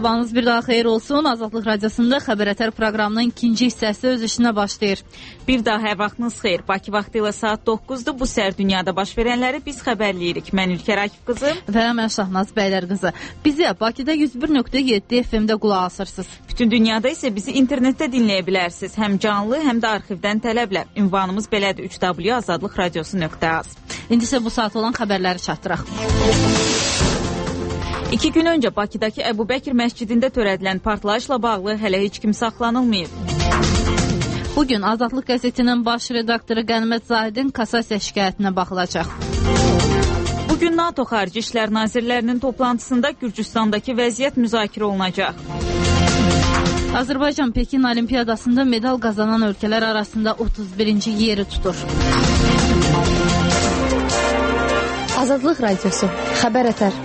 Sabahınız bir daha xeyir olsun. Azadlıq Radiosunda Xəbər Ətər proqramının ikinci hissəsi öz işinə başlayır. Bir daha hər vaxtınız xeyir. Bakı vaxtı ilə saat 9-dur. Bu səhər dünyada baş verənləri biz xəbərləyirik. Mən İlker Akif qızı və mən Şahnaz Bəylər qızı. Bizi Bakıda 101.7 FM-də qulaq asırsınız. Bütün dünyada isə bizi internetdə dinləyə bilərsiniz. Həm canlı, həm də arxivdən tələblə. Ünvanımız belədir: www.azadlıqradiosu.az. İndi isə bu saat olan xəbərləri çatdıraq. 2 gün öncə Bakıdakı Əbu Bəkir məscidində törədilən partlayışla bağlı hələ heç kim saxlanılmayıb. Bugün Azadlıq qəzetinin baş redaktoru Qənimət Zahidin kassasiya şikayətinə baxılacaq. Bugün NATO Xarici İşlər Nazirlərinin toplantısında Gürcüstandakı vəziyyət müzakirə olunacaq. Azərbaycan Pekin Olimpiyadasında medal qazanan ölkələr arasında 31-ci yeri tutur. Azadlıq Radiosu, Xəbər Ətər.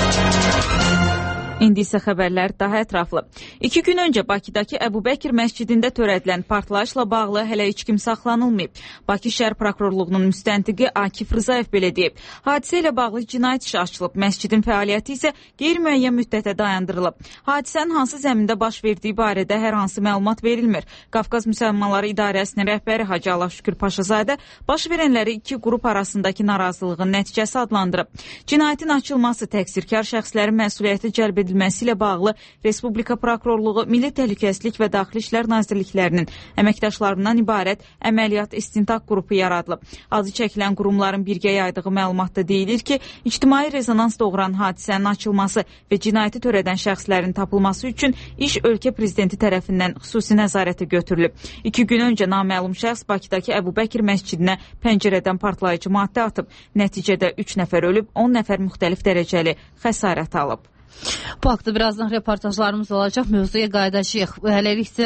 İndi isə xəbərlər daha ətraflı. 2 gün öncə Bakıdakı Əbu Bəkir məscidində törədilən partlayışla bağlı hələ heç kim saxlanılmayıb. Bakı şəhər prokurorluğunun müstəntiqi Akif Rızayev belə deyib. Hadisə ilə bağlı cinayət işi açılıb. Məscidin fəaliyyəti isə qeyri-müəyyən müddətə dayandırılıb. Hadisənin hansı zəmində baş verdiyi barədə hər hansı məlumat verilmir. Qafqaz Müsəlmanları İdarəsinin rəhbəri Hacı Allahşükür Paşazadə baş verənləri iki qrup arasındakı narazılığın nəticəsi adlandırıb. Cinayətin açılması, təqsirkar şəxslərin məsuliyyəti cəlb edilməsi ilə bağlı Respublika Prokurorluğu, Milli Təhlükəsizlik və Daxili İşlər Nazirliklərinin əməkdaşlarından ibarət əməliyyat istintaq qrupu yaradılıb. Adı çəkilən qurumların birgə yaydığı məlumatda deyilir ki, ictimai rezonans doğuran hadisənin açılması və cinayəti törədən şəxslərin tapılması üçün iş ölkə prezidenti tərəfindən xüsusi nəzarətə götürülüb. 2 gün öncə naməlum şəxs Bakıdakı Əbu Bəkir məscidinə pəncərədən partlayıcı maddə atıb. Nəticədə 3 nəfər ölüb, 10 nəfər müxtəlif dərəcəli xəsarət alıb. Bu haqda birazdan reportajlarımız olacaq, mövzuya qayıdacağıq. Hələliksə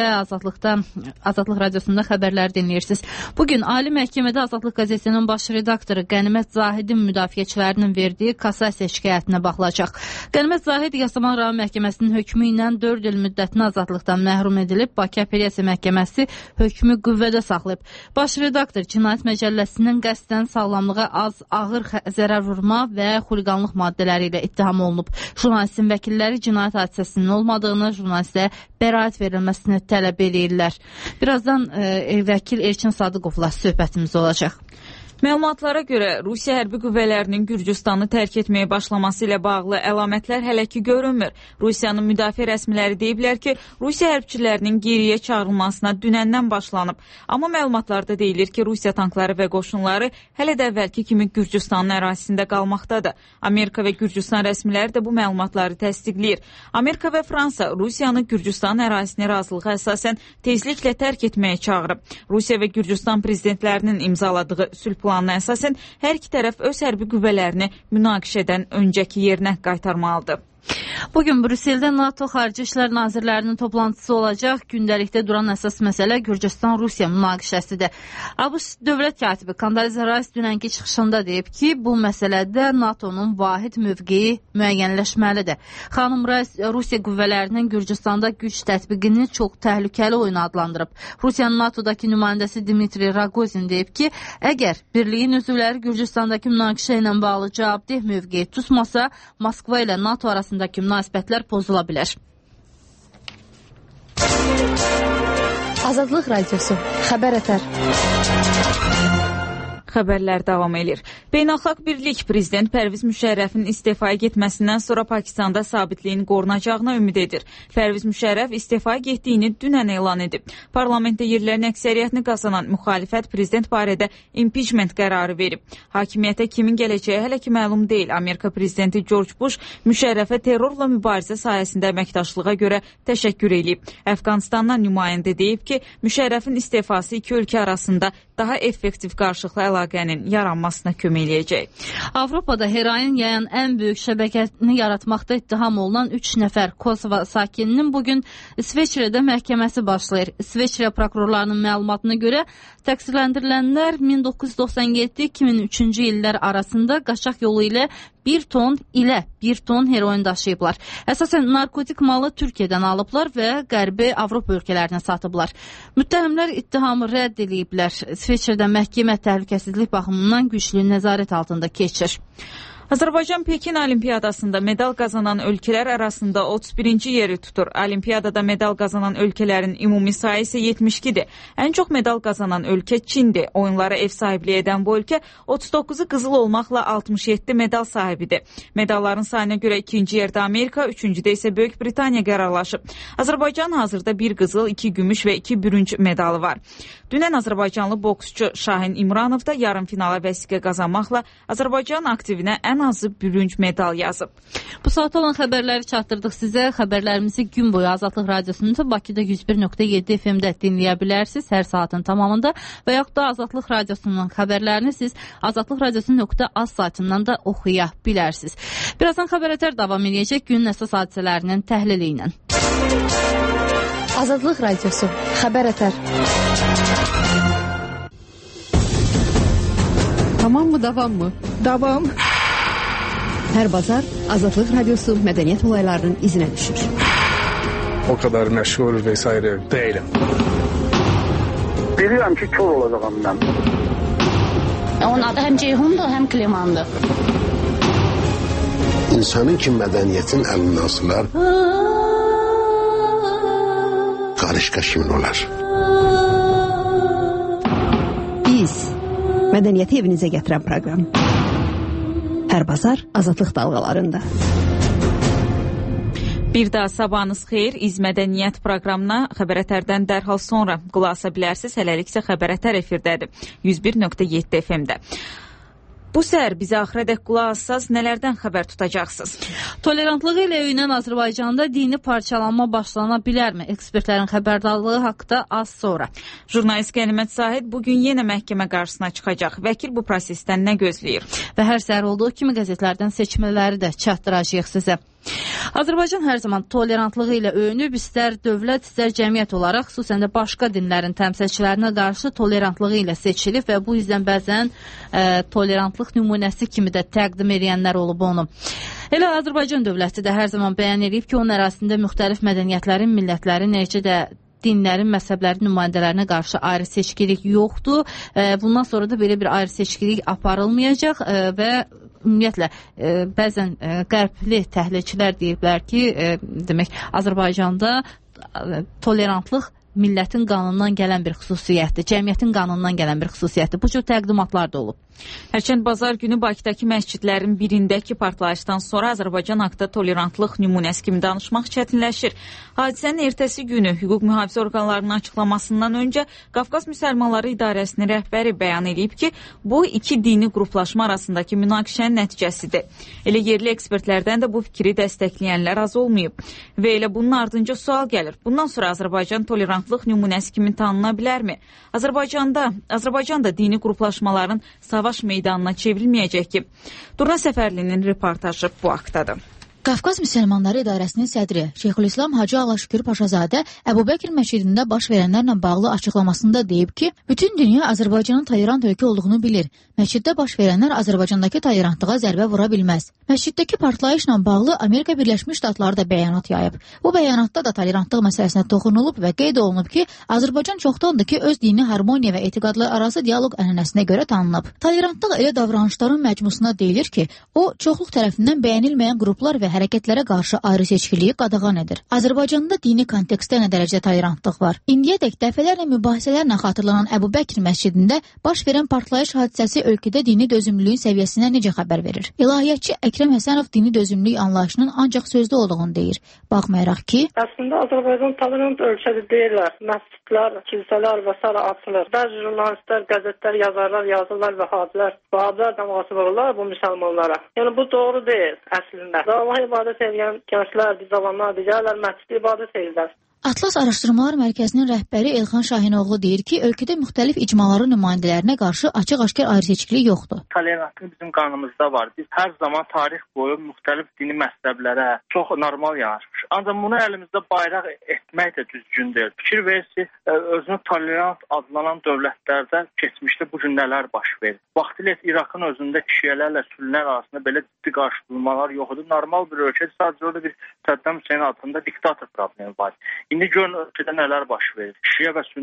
Azadlıq Radiosunda xəbərləri dinləyirsiniz. Bugün Ali Məhkəmədə Azadlıq qəzetinin baş redaktoru Qənimət Zahidin müdafiəçilərinin verdiyi kassasiya şikayətinə baxılacaq. Qənimət Zahid Yasamal rayon məhkəməsinin hökmü ilə 4 il müddətinə azadlıqdan məhrum edilib. Bakı Apellyasiya Məhkəməsi hökmü qüvvədə saxlayıb. Baş redaktor Cinayət Məcəlləsinin qəsdən sağlamlığa ağır zərər vurma və xuliqanlıq maddələri ilə ittiham olunub. Jurnalistin vəkilləri cinayət hadisəsinin olmadığını, jurnalistə bəraət verilməsini tələb edirlər. Birazdan vəkil Elçin Sadıqovla söhbətimiz olacaq. Məlumatlara görə Rusiya hərbi qüvvələrinin Gürcüstanı tərk etməyə başlaması ilə bağlı əlamətlər hələ ki görünmür. Rusiyanın müdafiə rəsmiləri deyiblər ki, Rusiya hərbçilərinin geriyə çağırılmasına dünəndən başlanıb. Amma məlumatlarda deyilir ki, Rusiya tankları və qoşunları hələ də əvvəlki kimi Gürcüstanın ərazisində qalmaqdadır. Amerika və Gürcüstan rəsmiləri də bu məlumatları təsdiqləyir. Amerika və Fransa Rusiyanı Gürcüstanın ərazisini razılığa əsasən tezliklə tərk etməyə çağırıb. Rusiya və Gürcüstan prezidentlərinin imzaladığı sülh planına əsasən hər iki tərəf öz hərbi qüvvələrini münaqişədən öncəki yerinə qaytarmalıdır. Bugün Brüsseldə NATO Xarici İşlər Nazirlərinin toplantısı olacaq. Gündəlikdə duran əsas məsələ Gürcüstan-Rusiya münaqişəsidir. ABŞ dövlət katibi Kondoliza Rice dünənki çıxışında deyib ki, bu məsələdə NATO'nun vahid mövqeyi müəyyənləşməlidir. Xanım Rice Rusiya qüvvələrinin Gürcüstanda güc tətbiqini çox təhlükəli oyun adlandırıb. Rusiyanın NATO'dakı nümayəndəsi Dmitri Rogozin deyib ki, əgər birliyin üzvləri Gürcüstandakı münaqişə ilə bağlı cavabdeh mövqeyi tutmasa, Moskva ilə NATO arasında münasibətlər pozula bilər. Azadlıq Radiosu, Xəbər Ətər. Xəbərlər davam edir. Beynəlxalq Birlik prezident Pərviz Müşərrəfin istifaya getməsindən sonra Pakistanda sabitliyin qorunacağına ümid edir. Pərviz Müşərrəf istifaya getdiyini dünən elan edib. Parlamentdə yerlərin əksəriyyətini qazanan müxalifət prezident barədə impeachment qərarı verib. Hakimiyyətə kimin gələcəyi hələ ki məlum deyil. Amerika prezidenti George Bush Müşərrəfə terrorla mübarizə sayəsində əməkdaşlığa görə təşəkkür edib. Əfqanistandan nümayəndə deyib ki, Müşərrəfin istifası iki ölkə arasında daha effektiv qarşılıqlı əlaqənin yaranmasına kömək eləyəcək. Avropada heroin yayan ən böyük şəbəkəni yaratmaqda ittiham olunan 3 nəfər Kosova sakininin bugün İsveçrədə məhkəməsi başlayır. İsveçrə prokurorlarının məlumatına görə təqsirləndirilənlər 1997-2003-cü illər arasında qaçaq yolu ilə 1 ton heroin daşıyıblar. Əsasən narkotik malı Türkiyədən alıblar və Qərbi Avropa ölkələrinə satıblar. Müttəhimlər ittihamı rədd ediblər. İsveçrədə məhkəmə təhlükəsizlik baxımından güclü nəzarət altında keçir. Azərbaycan Pekin Olimpiyadasında medal qazanan ölkələr arasında 31-ci yeri tutur. Olimpiyadada medal qazanan ölkələrin ümumi sayı isə 72-dir. Ən çox medal qazanan ölkə Çindir. Oyunlara ev sahibliyi edən bu ölkə 39-u qızıl olmaqla 67 medal sahibidir. Medalların sayına görə ikinci yerdə Amerika, üçüncüdə isə Böyük Britaniya qərarlaşıb. Azərbaycan hazırda 1 qızıl, 2 gümüş və 2 bürünc medalı var. Dünən Azərbaycanlı boksçu Şahin İmranov da yarım finala vəsiqə qazanmaqla Azərbaycan aktivinə ən azı bürünc medal yazıb. Bu saat olan xəbərləri çatdırdıq sizə. Xəbərlərimizi gün boyu Azadlıq Radiosu'nda Bakıda 101.7 FM-də dinləyə bilərsiniz hər saatın tamamında və yaxud da Azadlıq Radiosu'nun xəbərlərini siz azadlıqradiosu.az saytından da oxuya bilərsiniz. Birazdan xəbər ətər davam edəcək günün əsas hadisələrinin təhlili ilə. Azadlıq Radiosu xəbər ətər. Tamam mı, davam mı? Davam. Hər bazar Azadlıq Radiosu mədəniyyət olaylarının izinə düşür. O kadar meşgul vesaire değilim. Bilirəm ki, kör olacağım mən. Onun adı həm Ceyhundur, həm Klimandır. İnsanın ki mədəniyyətin əlindən asılar, qarışqa kimin olar? Biz mədəniyyəti evinizə gətirən proqram. Hər bazar Azadlıq dalğalarında. Bir daha sabahınız xeyir. İz Mədəniyyət proqramına Xəbər Ətərdən dərhal sonra qulaq asa bilərsiniz. Hələlik isə Xəbər Ətər efirdədir. 101.7 FM-də. Bu səhər bizə axıradək qulaq assaz nələrdən xəbər tutacaqsınız? Tolerantlığı ilə öyünən Azərbaycanda dini parçalanma başlana bilərmi? Ekspertlərin xəbərdarlığı haqqında az sonra. Jurnalist Qənimət Zahid bugün yenə məhkəmə qarşısına çıxacaq. Vəkil bu prosesdən nə gözləyir? Və hər səhər olduğu kimi qəzetlərdən seçmələri də çatdıracağıq sizə. Azərbaycan hər zaman tolerantlığı ilə öyünüb, istər dövlət, istər cəmiyyət olaraq, xüsusən də başqa dinlərin təmsilçilərinə qarşı tolerantlığı ilə seçilib və bu yüzdən bəzən tolerantlıq nümunəsi kimi də təqdim edənlər olub onu. Elə Azərbaycan dövləti də hər zaman bəyan edib ki, onun ərazisində müxtəlif mədəniyyətlərin, millətlərin, necə də dinlərin, məzhəblərin nümayəndələrinə qarşı ayrı seçkilik yoxdur. Bundan sonra da belə bir ayrı seçkilik aparılmayacaq və ümumiyyətlə bəzən qərbli təhlilçilər deyiblər ki, demək Azərbaycanda tolerantlıq millətin qanundan gələn bir xüsusiyyətdir, cəmiyyətin qanundan gələn bir xüsusiyyətdir. Bu cür təqdimatlar da olub. Hərçənd bazar günü Bakıdakı məscidlərin birindəki partlayışdan sonra Azərbaycan haqqında tolerantlıq nümunəsi kimi danışmaq çətinləşir. Hadisənin ertəsi günü hüquq mühafizə orqanlarının açıqlamasından öncə Qafqaz Müsəlmanları İdarəsinin rəhbəri bəyan edib ki, bu iki dini qruplaşma arasındakı münaqişənin nəticəsidir. Elə yerli ekspertlərdən də bu fikri dəstəkləyənlər az olmayıb. Və elə bunun ardınca sual gəlir. Bundan sonra Azərbaycan tolerantlıq nümunəsi kimi tanına bilərmi? Azərbaycanda dini qruplaşmaların savaş meydanına çevrilməyəcək ki. Durna Səfərlinin reportajı bu haqdadır. Qafqaz Müsəlmanları İdarəsinin sədri Şeyxülislam Hacı Alaşükür Paşazadə Əbu Bəkir məscidində baş verənlərlə bağlı açıqlamasında deyib ki, bütün dünya Azərbaycanın tolerant ölkə olduğunu bilir. Məsciddə baş verənlər Azərbaycandakı tolerantlığa zərbə vura bilməz. Məsciddəki partlayışla bağlı Amerika Birləşmiş Ştatları da bəyanat yayıb. Bu bəyanatda da tolerantlıq məsələsinə toxunulub və qeyd olunub ki, Azərbaycan çoxdandır ki, öz dini harmoniya və etiqadlar arası dialoq ənənəsinə görə tanınıb. Tolerantlıq elə davranışların məcmusuna deyilir ki, o çoxluq tərəfindən bəyənilməyən qruplar və hərəkətlərə qarşı ayrı seçkiliyi qadağan edir. Azərbaycanda dini kontekstdə nə dərəcədə tolerantlıq var? İndiyədək dəfələrlə mübahisələrlə xatırlanan Əbu Bəkir məscidində baş verən partlayış hadisəsi ölkədə dini dözümlülüyün səviyyəsinə necə xəbər verir? İlahiyyatçı Əkrəm Həsənov dini dözümlülük anlayışının ancaq sözdə olduğunu deyir. Baxmayaraq ki, əslində Azərbaycan tolerant ölkədir deyirlər. Məscidlər, kilsələr və s. açılır. Bəzi jurnalistlər, qəzetlər, yazarlar yazırlar və Vahhablar da müasib olurlar bu müsəlmanlara. Yəni bu doğru deyil əslində. Allah ibadət edən gənclər, cavanlar digərlər məsciddə ibadət edirlər. Atlas Araşdırmalar Mərkəzinin rəhbəri Elxan Şahinoğlu deyir ki, ölkədə müxtəlif icmaların nümayəndələrinə qarşı açıq-aşkar ayrı-seçkilik yoxdur. Tolerantlıq bizim qanımızda var. Biz hər zaman tarix boyu müxtəlif dini məzhəblərə çox normal yanaşmışıq. Ancaq bunu əlimizdə bayraq etmək də düzgün deyil. Fikir verirsiniz, özünü tolerant adlanan dövlətlərdə keçmişdə bu gün nələr baş verir. Vaxtilə İraqın özündə şiələrlə sünnilər arasında belə ciddi qarşıdurmalar yox idi. Normal bir ölkə, sadəcə orada bir Səddam Hüseyn adında diktator problemi var. İndi görün ölkədə nələr baş verir. Şiə və sünni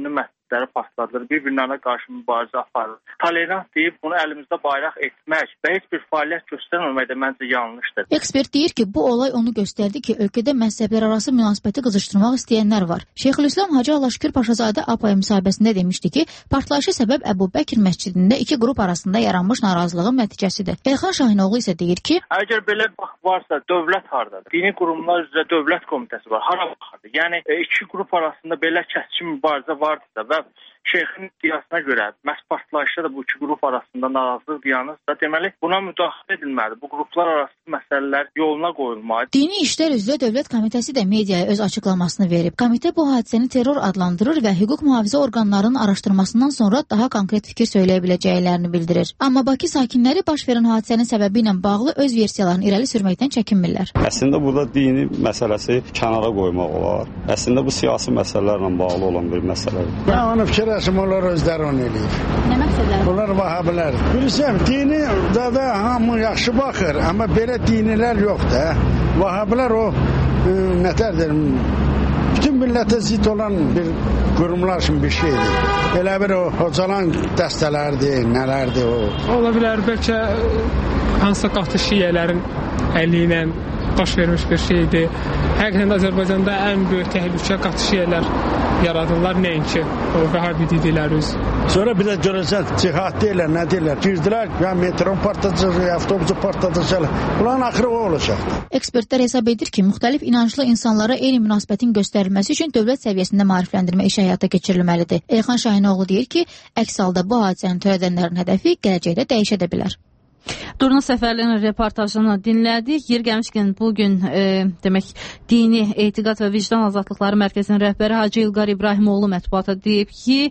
məscidləri partladır, bir-birlərinə qarşı mübarizə aparır. Tolerant deyib bunu əlimizdə bayraq etmək və heç bir fəaliyyət göstərməmək də məncə yanlışdır. Ekspert deyir ki, bu olay onu göstərdi ki, ölkədə məzhəblər arası münasibəti qızışdırmaq istəyənlər var. Şeyxülislam Hacı Allahşükür Paşazadə APA müsahibəsində demişdi ki, partlayışa səbəb Əbu Bəkir məscidində iki qrup arasında yaranmış narazılığın nəticəsidir. Elxan Şahinoğlu isə deyir ki, əgər belə varsa, dövlət hardadır? Dini qurumlar üzrə dövlət komitəsi var. Hara baxırdı? Yəni iki qrup arasında belə kəskin mübarizə vardısa və şeyxin iddiasına görə məhz partlayışda da bu iki qrup arasında narazılıq dayanırsa, deməli buna müdaxilə edilməlidir. Bu qruplar arası məsələlər yoluna qoyulmalıdır. Dini İşlər üzrə Dövlət Komitəsi də mediaya öz açıqlamasını verib. Komitə bu hadisəni terror adlandırır və hüquq mühafizə orqanlarının araşdırmasından sonra daha konkret fikir söyləyə biləcəklərini bildirir. Amma Bakı sakinləri baş verən hadisənin səbəbi ilə bağlı öz versiyalarını irəli sürməkdən çəkinmirlər. Əslində burada dini məsələsi kənara qoymaq olar. Əslində bu siyasi məsələlərlə bağlı olan bir məsələdir. Mən onu fikirləşim, onlar özləri onu eləyir. Nə məsələlər? Bunlar vahabilər. Bilirsən, dini da hamı yaxşı baxır, amma belə dinilər yoxdur. Vahabilər o nətərdir? Bütün millətə zid olan bir qurumlar kimi bir şeydir. Elə bir o hocalan dəstələrdir, nələrdir o. Ola bilər, bəlkə hansısa qatı şiyələrin əli ilə baş vermiş bir şeydir. Həqiqətən Azərbaycanda ən böyük təhlükə qatı şiyələr yaradırlar, nəinki o vəhabi dedilər öz. Sonra bir də görəcək, cihad deyirlər, nə deyirlər? Girdilər, ya metron partlayacaq, ya avtobusu partlayacaq. Bunların axırı o olacaq. Ekspertlər hesab edir ki, müxtəlif inanclı insanlara eyni münasibətin göstərilməsi üçün dövlət səviyyəsində maarifləndirmə işi həyata keçirilməlidir. Elxan Şahinoğlu deyir ki, əks halda bu hadisəni törədənlərin hədəfi gələcəkdə dəyişə də bilər. Durna Səfərlinin reportajını dinlədik. Yer gəlmişkən bugün demək Dini Etiqad və Vicdan Azadlıqları Mərkəzinin rəhbəri Hacı İlqar İbrahimoğlu mətbuata deyib ki,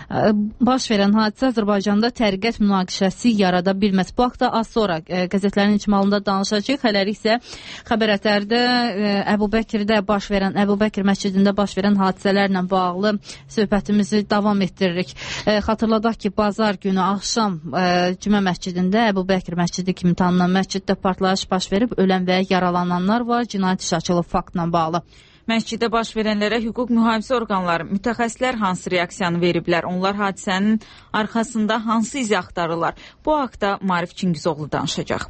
baş verən hadisə Azərbaycanda təriqət münaqişəsi yarada bilməz. Bu haqda az sonra qəzetlərin icmalında danışacağıq. Hələlik isə Xəbər Ətərdə Əbu Bəkir məscidində baş verən hadisələrlə bağlı söhbətimizi davam etdiririk. Xatırladaq ki, bazar günü axşam Cümə məscidində Əbu Bəkir məscidi kimi tanınan məsciddə partlayış baş verib, ölən və yaralananlar var. Cinayət işi açılıb faktla bağlı. Məsciddə baş verənlərə hüquq mühafizə orqanları, mütəxəssislər hansı reaksiyanı veriblər? Onlar hadisənin arxasında hansı izi axtarırlar? Bu haqda Maarif Çingizoğlu danışacaq.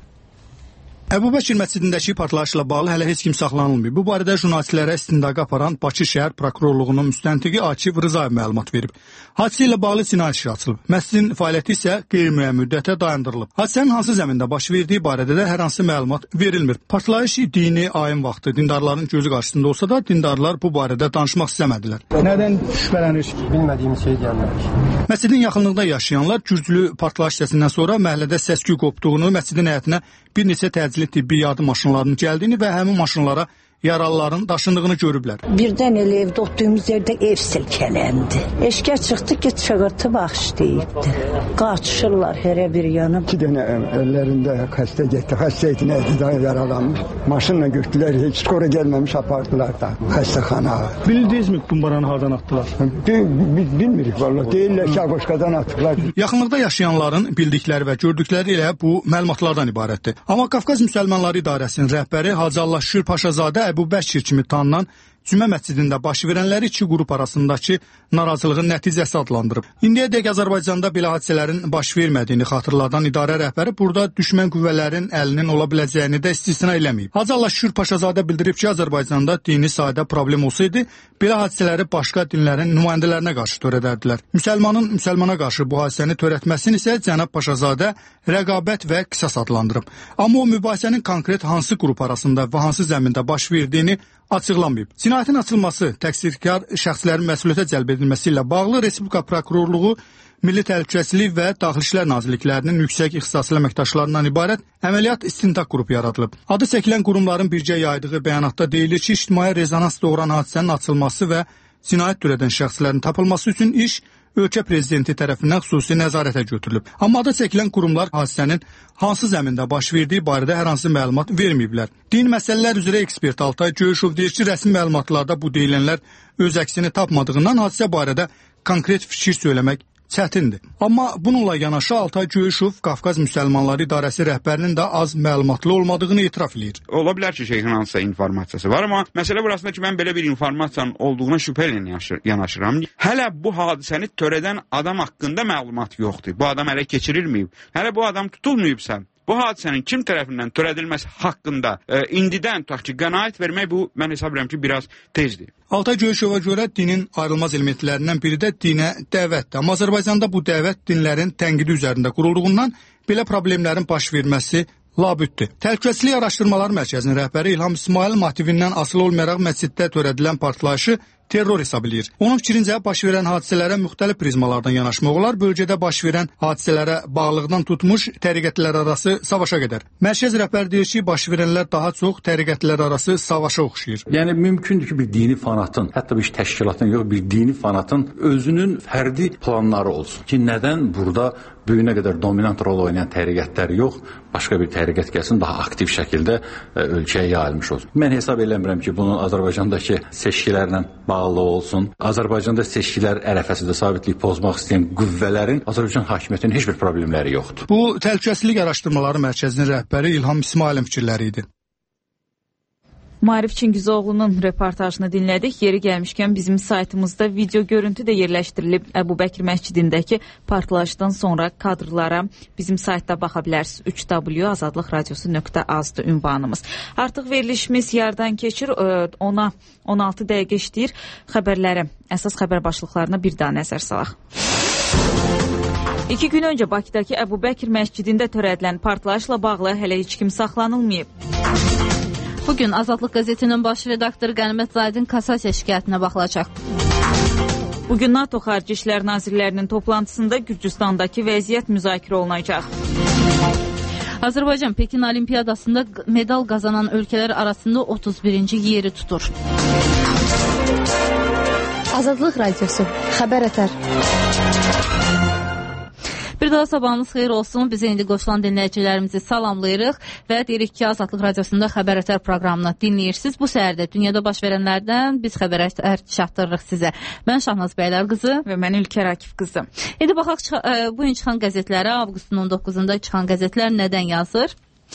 Əbu Bəkir məscidindəki partlayışla bağlı hələ heç kim saxlanılmayıb. Bu barədə jurnalistlərə istintaqı aparan Bakı şəhər prokurorluğunun müstəntiqi Akif Rızayev məlumat verib. Hadisə ilə bağlı cinayət işi açılıb. Məscidin fəaliyyəti isə qeyri-müəyyən müddətə dayandırılıb. Hadisənin hansı zəmində baş verdiyi barədə də hər hansı məlumat verilmir. Partlayış dini ayin vaxtı dindarların gözü qarşısında olsa da dindarlar bu barədə danışmaq istəmədilər. Nədən şübhələnir? Bilmədiyimiz şey gəlmir. Məscidin yaxınlığında yaşayanlar güclü partlayış səsindən sonra məhəllədə səs-küy qopduğunu, məscidin həyətinə bir neçə təcili tibbi yardım maşınlarının gəldiyini və həmin maşınlara yaralıların daşındığını görüblər. Birdən elə evdə oturduğumuz yerdə ev silkələndi. Eşkə çıxdı ki, çığırtı başlayıbdı. Qaçışırlar hər bir yana. 2 dənə əllərində xəstə getdi. Xəstə etinə yaralanmış. Maşınla götürdülər, heç skora gəlməmiş apardılar da xəstəxanaya. Bildinizmi bombaranı hardan atdılar? Bilmirik vallahi. Deyirlər ki, Ağuşqadan atdılar. Yaxınlıqda yaşayanların bildikləri və gördükləri ilə bu məlumatlardan ibarətdir. Amma Qafqaz Müsəlmanları İdarəsinin rəhbəri Hacı Allahşükür Paşazadə Əbu Bəkir kimi tanınan Cümə məscidində baş verənləri iki qrup arasındakı narazılığın nəticəsi adlandırıb. İndiyədək Azərbaycanda belə hadisələrin baş vermədiyini xatırladan idarə rəhbəri burada düşmən qüvvələrin əlinin ola biləcəyini də istisna eləməyib. Hacı Allahşükür Paşazadə bildirib ki, Azərbaycanda dini sahədə problem olsaydı, belə hadisələri başqa dinlərin nümayəndələrinə qarşı törədərdilər. Müsəlmanın müsəlmana qarşı bu hadisəni törətməsini isə cənab Paşazadə rəqabət və qisas adlandırıb. Amma o mübahisənin konkret hansı qrup arasında və hansı zəmində baş verdiyini açıqlamayıb. Cinayətin açılması, təqsirkar şəxslərin məsuliyyətə cəlb edilməsi ilə bağlı Respublika Prokurorluğu, Milli Təhlükəsizlik və Daxili İşlər Nazirliklərinin yüksək ixtisaslı əməkdaşlarından ibarət əməliyyat istintaq qrupu yaradılıb. Adı çəkilən qurumların birgə yaydığı bəyanatda deyilir ki, ictimai rezonans doğuran hadisənin açılması və cinayət törədən şəxslərin tapılması üçün iş ölkə prezidenti tərəfindən xüsusi nəzarətə götürülüb. Amma adı çəkilən qurumlar hadisənin hansı zəmində baş verdiyi barədə hər hansı məlumat verməyiblər. Din məsələlər üzrə ekspert Altay Göyüşov deyir ki, rəsmi məlumatlarda bu deyilənlər öz əksini tapmadığından hadisə barədə konkret fikir söyləmək çətindir. Amma bununla yanaşı Altay Göyüşov Qafqaz Müsəlmanları İdarəsi rəhbərinin də az məlumatlı olmadığını etiraf edir. Ola bilər ki, şeyxin hansısa informatsiyası var, amma məsələ burasında ki, mən belə bir informasiyanın olduğuna şübhə ilə yanaşıram. Hələ bu hadisəni törədən adam haqqında məlumat yoxdur. Bu adam hələ keçirilməyib. Hələ bu adam tutulmayıbsa, bu hadisənin kim tərəfindən törədilməsi haqqında indidən tutaq ki, qənaət vermək bu, mən hesab edirəm ki, biraz tezdir. Altay Göyüşova görə dinin ayrılmaz elementlərindən biri də dinə dəvətdir. Amma Azərbaycanda bu dəvət dinlərin tənqidi üzərində qurulduğundan belə problemlərin baş verməsi labüddür. Təhlükəsizlik Araşdırmaları Mərkəzinin rəhbəri İlham İsmail motivindən asılı olmayaraq məsciddə törədilən partlayışı terror hesab edir. Onun fikrincə baş verən hadisələrə müxtəlif prizmalardan yanaşmaq olar. Bölgədə baş verən hadisələrə bağlılıqdan tutmuş təriqətlər arası savaşa qədər. Mərkəz rəhbəri deyir ki, baş verənlər daha çox təriqətlər arası savaşa oxşayır. Yəni mümkündür ki, bir dini fanatın, hətta bir təşkilatın yox, bir dini fanatın özünün fərdi planları olsun ki, nədən burada böyünə qədər dominant rol oynayan təriqətlər yox, başqa bir təriqət gəlsin, daha aktiv şəkildə ölkəyə yayılmış olsun. Mən hesab eləmirəm ki, bunun Azərbaycandakı seçkilərlə bağlı olsun. Azərbaycanda seçkilər ərəfəsində sabitlik pozmaq istəyən qüvvələrin Azərbaycan hakimiyyətinin heç bir problemləri yoxdur. Bu, Təhlükəsizlik Araşdırmaları Mərkəzinin rəhbəri İlham İsmailin fikirləri idi. Maarif Çingizoğlu'nun reportajını dinlədik. Yeri gəlmişkən bizim saytımızda video görüntü də yerləşdirilib. Əbu Bəkir məscidindəki partlayışdan sonra kadrlara bizim saytda baxa bilərsiniz. 3w.azadlıqradiosu.az-dır ünvanımız. Artıq verilişimiz yardan keçir. Ona 16 dəqiqə işləyir. Xəbərləri, əsas xəbər başlıqlarına bir daha nəzər salaq. 2 gün öncə Bakıdakı Əbu Bəkir məscidində törədilən partlayışla bağlı hələ heç kim saxlanılmayıb. Bugün Azadlıq qəzetinin baş redaktoru Qənimət Zaidin kassasiya şikayətinə baxılacaq. Bugün NATO Xarici İşlər Nazirlərinin toplantısında Gürcüstandakı vəziyyət müzakirə olunacaq. Azərbaycan Pekin Olimpiyadasında medal qazanan ölkələr arasında 31-ci yeri tutur. Azadlıq Radiosu, xəbər ətər. Bir daha sabahınız xeyir olsun. Bizə indi qoşulan dinləyicilərimizi salamlayırıq və deyirik ki, Azadlıq Radiosunda Xəbər Ətər proqramını dinləyirsiniz. Bu səhərdə dünyada baş verənlərdən biz Xəbər Ətər çatdırırıq sizə. Mən Şahnaz Bəylər qızı və mən Ülkər Akif qızı. İndi baxaq bugün çıxan qəzetlərə, avqustun 19-da çıxan qəzetlər nədən yazır?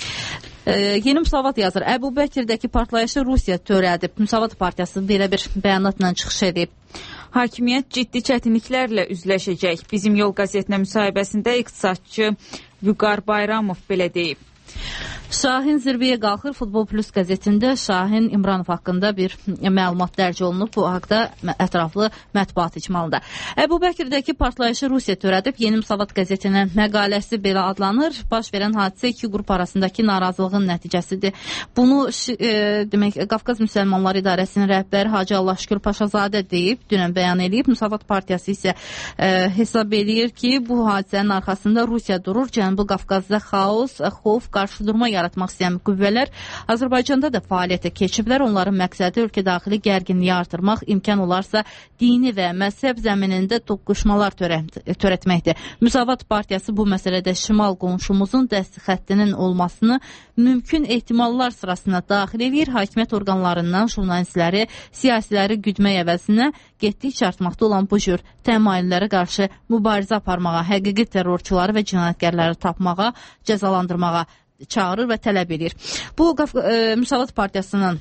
Yeni Müsavat yazır. Əbu Bəkirdəki partlayışı Rusiya törədib. Müsavat Partiyası belə bir bəyanatla çıxış edib. Hakimiyyət ciddi çətinliklərlə üzləşəcək. Bizim Yol qəzetinə müsahibəsində iqtisadçı Vüqar Bayramov belə deyib. Şahin zirvəyə qalxır. Futbol Plus qəzetində Şahin İmranov haqqında bir məlumat dərc olunub. Bu haqda ətraflı mətbuat icmalında. Əbu Bəkirdəki partlayışı Rusiya törədib. Yeni Müsavat qəzetinin məqaləsi belə adlanır. Baş verən hadisə iki qrup arasındakı narazılığın nəticəsidir. Bunu demək Qafqaz Müsəlmanları İdarəsinin rəhbəri Hacı Allahşükür Paşazadə deyib, dünən bəyan edib. Müsavat Partiyası isə hesab eləyir ki, bu hadisənin arxasında Rusiya durur. Cənubi Qafqazda xaos, xof, qarşıdurma yaratmaq istəyən qüvvələr Azərbaycanda da fəaliyyətə keçiblər. Onların məqsədi ölkə daxili gərginliyi artırmaq, imkan olarsa dini və məzhəb zəminində toqquşmalar törətməkdir. Müsavat Partiyası bu məsələdə şimal qonşumuzun dəsti xəttinin olmasını mümkün ehtimallar sırasına daxil edir. Hakimiyyət orqanlarından jurnalistləri, siyasiləri güdmək əvəzinə getdikcə artmaqda olan bu cür təmayüllərə qarşı mübarizə aparmağa, həqiqi terrorçuları və cinayətkarları tapmağa, cəzalandırmağa çağırır və tələb edir. Bu Müsavat Partiyasının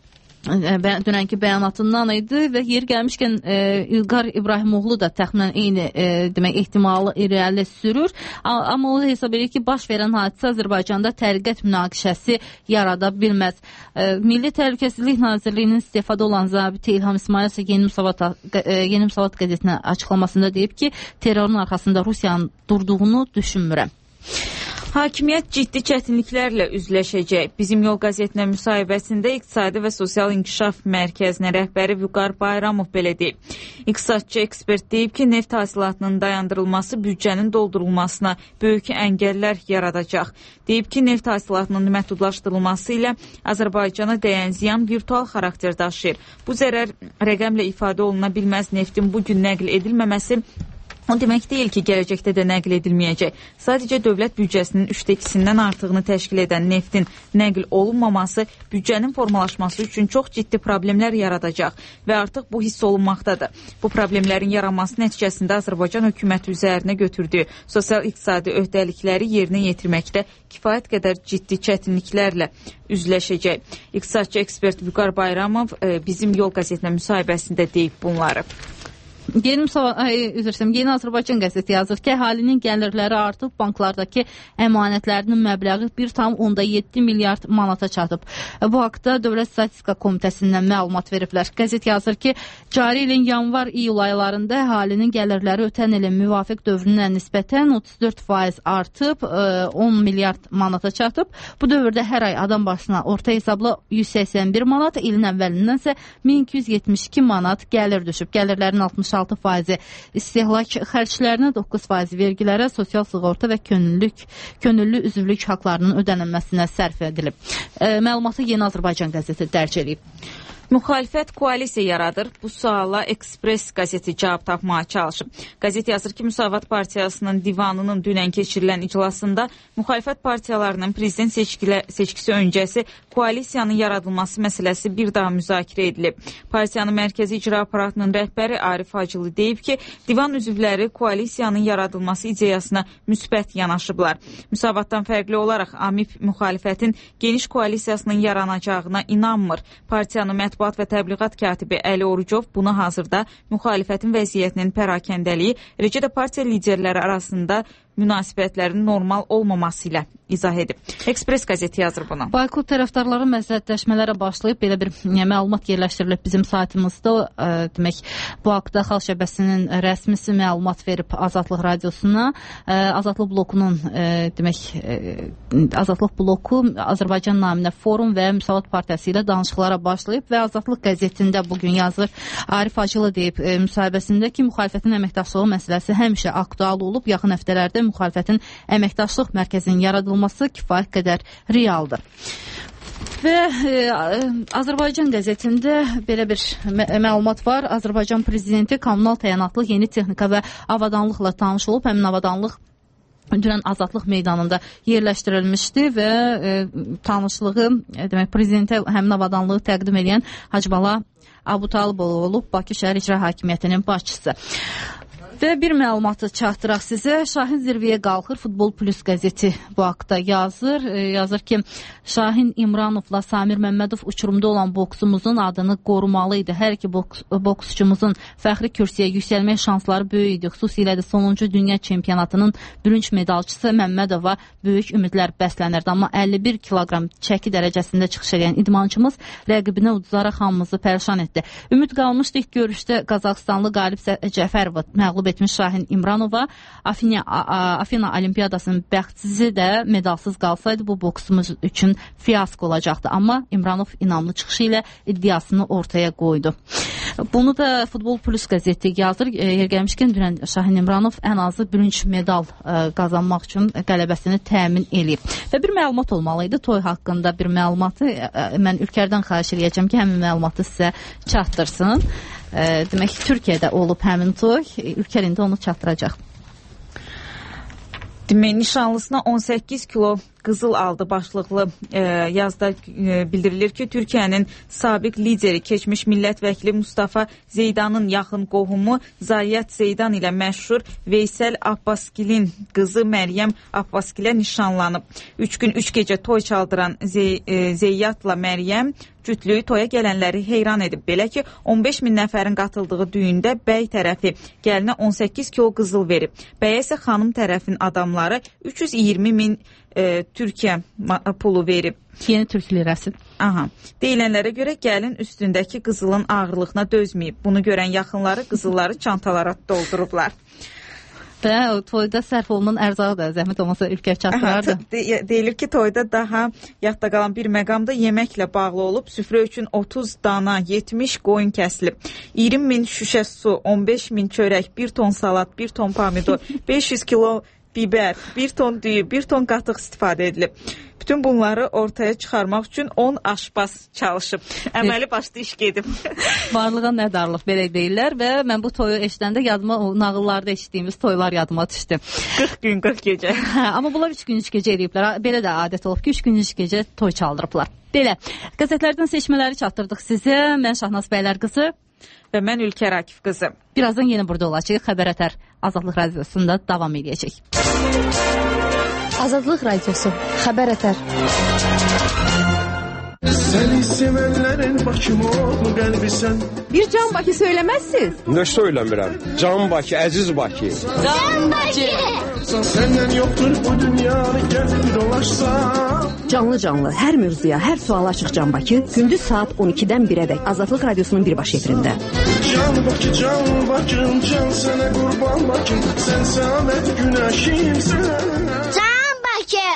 dünənki bəyanatından idi və yeri gəlmişkən İlqar İbrahimoğlu da təxminən eyni demək ehtimalı irəli sürür. Amma o hesab edir ki, baş verən hadisə Azərbaycanda təriqət münaqişəsi yarada bilməz. Milli Təhlükəsizlik Nazirliyinin istifada olan zabiti İlham İsmail isə Yeni Müsavat qəzetinə açıqlamasında deyib ki, terrorun arxasında Rusiyanın durduğunu düşünmürəm. Hakimiyyət ciddi çətinliklərlə üzləşəcək. Bizim Yol qəzetinə müsahibəsində İqtisadi və Sosial İnkişaf Mərkəzinin rəhbəri Vüqar Bayramov belə deyib. İqtisadçı ekspert deyib ki, neft hasilatının dayandırılması büdcənin doldurulmasına böyük əngəllər yaradacaq. Deyib ki, neft hasilatının məhdudlaşdırılması ilə Azərbaycana dəyən ziyan virtual xarakter daşıyır. Bu zərər rəqəmlə ifadə oluna bilməz. Neftin bugün nəql edilməməsi O demək deyil ki, gələcəkdə də nəql edilməyəcək. Sadəcə dövlət büdcəsinin 2/3-dən artığını təşkil edən neftin nəql olunmaması büdcənin formalaşması üçün çox ciddi problemlər yaradacaq və artıq bu hiss olunmaqdadır. Bu problemlərin yaranması nəticəsində Azərbaycan hökuməti üzərinə götürdüyü sosial-iqtisadi öhdəlikləri yerinə yetirməkdə kifayət qədər ciddi çətinliklərlə üzləşəcək. İqtisadçı ekspert Vüqar Bayramov bizim Yol qəzetinə müsahibəsində deyib bunları. Yeni Azərbaycan qəzeti yazır ki, əhalinin gəlirləri artıb, banklardakı əmanətlərinin məbləği 1,7 milyard manata çatıb. Bu haqda Dövlət Statistika Komitəsindən məlumat veriblər. Qəzet yazır ki, cari ilin yanvar-iyul aylarında əhalinin gəlirləri ötən ilin müvafiq dövrünə nisbətən 34% artıb, 10 milyard manata çatıb. Bu dövrdə hər ay adam başına orta hesabla 181 manat, ilin əvvəlindən isə 1272 manat gəlir düşüb. Gəlirlərin 66% istehlak xərclərinə, 9% vergilərə, sosial sığorta və könüllü üzvlük haqlarının ödənilməsinə sərf edilib. Məlumatı Yeni Azərbaycan qəzeti dərc edib. Müxalifət koalisiya yaradır. Bu suala Ekspres qəzeti cavab tapmağa çalışıb. Qəzet yazır ki, Müsavat Partiyasının divanının dünən keçirilən iclasında müxalifət partiyalarının prezident seçkisi öncəsi koalisiyanın yaradılması məsələsi bir daha müzakirə edilib. Partiyanın mərkəzi icra aparatının rəhbəri Arif Hacılı deyib ki, divan üzvləri koalisiyanın yaradılması ideyasına müsbət yanaşıblar. Müsavatdan fərqli olaraq AMİP müxalifətin geniş koalisiyasının yaranacağına inanmır. Partiyanın Mətbuat və Təbliğat katibi Əli Orucov bunu hazırda müxalifətin vəziyyətinin pərakəndəliyi, eləcə də partiya liderləri arasında münasibətlərin normal olmaması ilə izah edib. Ekspres qəzeti yazır bunu. Baykut tərəfdarları məsləhətləşmələrə başlayıb, belə bir məlumat yerləşdirilib bizim saytımızda. Demək, bu haqda Xalq Şəbəkəsinin rəsmisi məlumat verib Azadlıq radiosuna. Azadlıq blokunun Azadlıq bloku Azərbaycan naminə forum və Müsavat Partiyası ilə danışıqlara başlayıb və Azadlıq qəzetində bugün yazır. Arif Hacılı deyib müsahibəsində ki, müxalifətin əməkdaşlığı məsələsi həmişə aktual olub. Yaxın həftələrdə müxalifətin əməkdaşlıq mərkəzinin yaradılması kifayət qədər realdır. Və Azərbaycan qəzetində belə bir məlumat var. Azərbaycan prezidenti kommunal təyinatlı yeni texnika və avadanlıqla tanış olub. Həmin avadanlıq dünən Azadlıq meydanında yerləşdirilmişdi və tanışlığı, demək, prezidentə həmin avadanlığı təqdim edən Hacıbala Abutalıbov olub, Bakı şəhər icra hakimiyyətinin başçısı. Və bir məlumatı çatdıraq sizə. Şahin zirvəyə qalxır. Futbol Plus qəzeti bu haqda yazır. Yazır ki, Şahin İmranovla Samir Məmmədov uçurumda olan boksumuzun adını qorumalı idi. Hər iki boksçumuzun fəxri kürsüyə yüksəlmək şansları böyük idi. Xüsusilə də sonuncu dünya çempionatının bürünc medalçısı Məmmədova böyük ümidlər bəslənirdi. Amma 51 kiloqram çəki dərəcəsində çıxış edən idmançımız rəqibinə uduzaraq hamımızı pərişan etdi. Ümid qalmışdı ilk görüşdə Qazaxstanlı Qalib Cəfərov məğlub etmiş Şahin İmranova. Afina Olimpiyadasının bəxtsizi də medalsız qalsaydı bu boksumuz üçün fiyasko olacaqdı. Amma İmranov inamlı çıxışı ilə iddiasını ortaya qoydu. Bunu da Futbol Plus qəzeti yazır. Yer gəlmişkən dünən Şahin İmranov ən azı bürünc medal qazanmaq üçün qələbəsini təmin eləyib. Və bir məlumat olmalı idi. Toy haqqında bir məlumatı mən Ülkərdən xahiş edəcəm ki, həmin məlumatı sizə çatdırsın. Demək, Türkiyədə olub həmin toy. Ülkər indi onu çatdıracaq. Demək, nişanlısına 18 kilo qızıl aldı başlıqlı yazda bildirilir ki, Türkiyənin sabiq lideri, keçmiş millət vəkili Mustafa Zeydanın yaxın qohumu Zayyət Zeydan ilə məşhur Veysel Abbasgilin qızı Məryəm Abbasgilə nişanlanıb. 3 gün 3 gecə toy çaldıran Zeyyatla Məryəm cütlüyü toya gələnləri heyran edib. Belə ki, 15 min nəfərin qatıldığı düyündə bəy tərəfi gəlinə 18 kilo qızıl verib. Bəyə isə xanım tərəfin adamları 320 min Türkiyə pulu verib. Yeni Türk lirəsi. Aha. Deyilənlərə görə gəlin üstündəki qızılın ağırlığına dözməyib. Bunu görən yaxınları qızılları çantalara doldurublar. Və toyda sərf olunan ərzağı da zəhmət olmasa Ülkər çatdırardı. Deyilir ki, toyda daha yadda qalan bir məqam da yeməklə bağlı olub. Süfrə üçün 30 dana, 70 qoyun kəsilib. 20 min şüşə su, 15 min çörək, 1 ton salat, 1 ton pomidor, 500 kilo bibər, 1 ton düyü, 1 ton qatıq istifadə edilib. Bütün bunları ortaya çıxarmaq üçün 10 aşpaz çalışıb. Əməli başda iş gedib. Varlığa nədarlıq belə deyirlər və mən bu toyu eşidəndə yadıma o nağıllarda eşitdiyimiz toylar yadıma düşdü. 40 gün 40 gecə. Amma bunlar 3 gün 3 gecə eləyiblər. Belə də adət olub ki, 3 gün 3 gecə toy çaldırıblar. Belə. Qəzetlərdən seçmələri çatdırdıq sizə. Mən Şahnaz Bəylər qızı və mən Ülkər Akif qızı. Birazdan yenə burada olacağıq. Xəbər Ətər Azadlıq Radiosunda davam edəcək. Azadlıq Radiosu. Xəbər Ətər. Seni sevenlerin başımı oldu qəlbi sən. Bir Can Bakı söyləməzsiniz? Nə söyləmirəm? Can Bakı, əziz Bakı. Can Bakı. Səndən yoxdur bu dünyanı gəzib dolaşsam. Canlı, hər mövzuya, hər suala açıq Can Bakı, gündüz saat 12-dən 1-ədək Azadlıq Radiosunun birbaş efirində. Can Bakı, can sənə qurban Bakım, sən səmət günəşimsən. Can Bakı.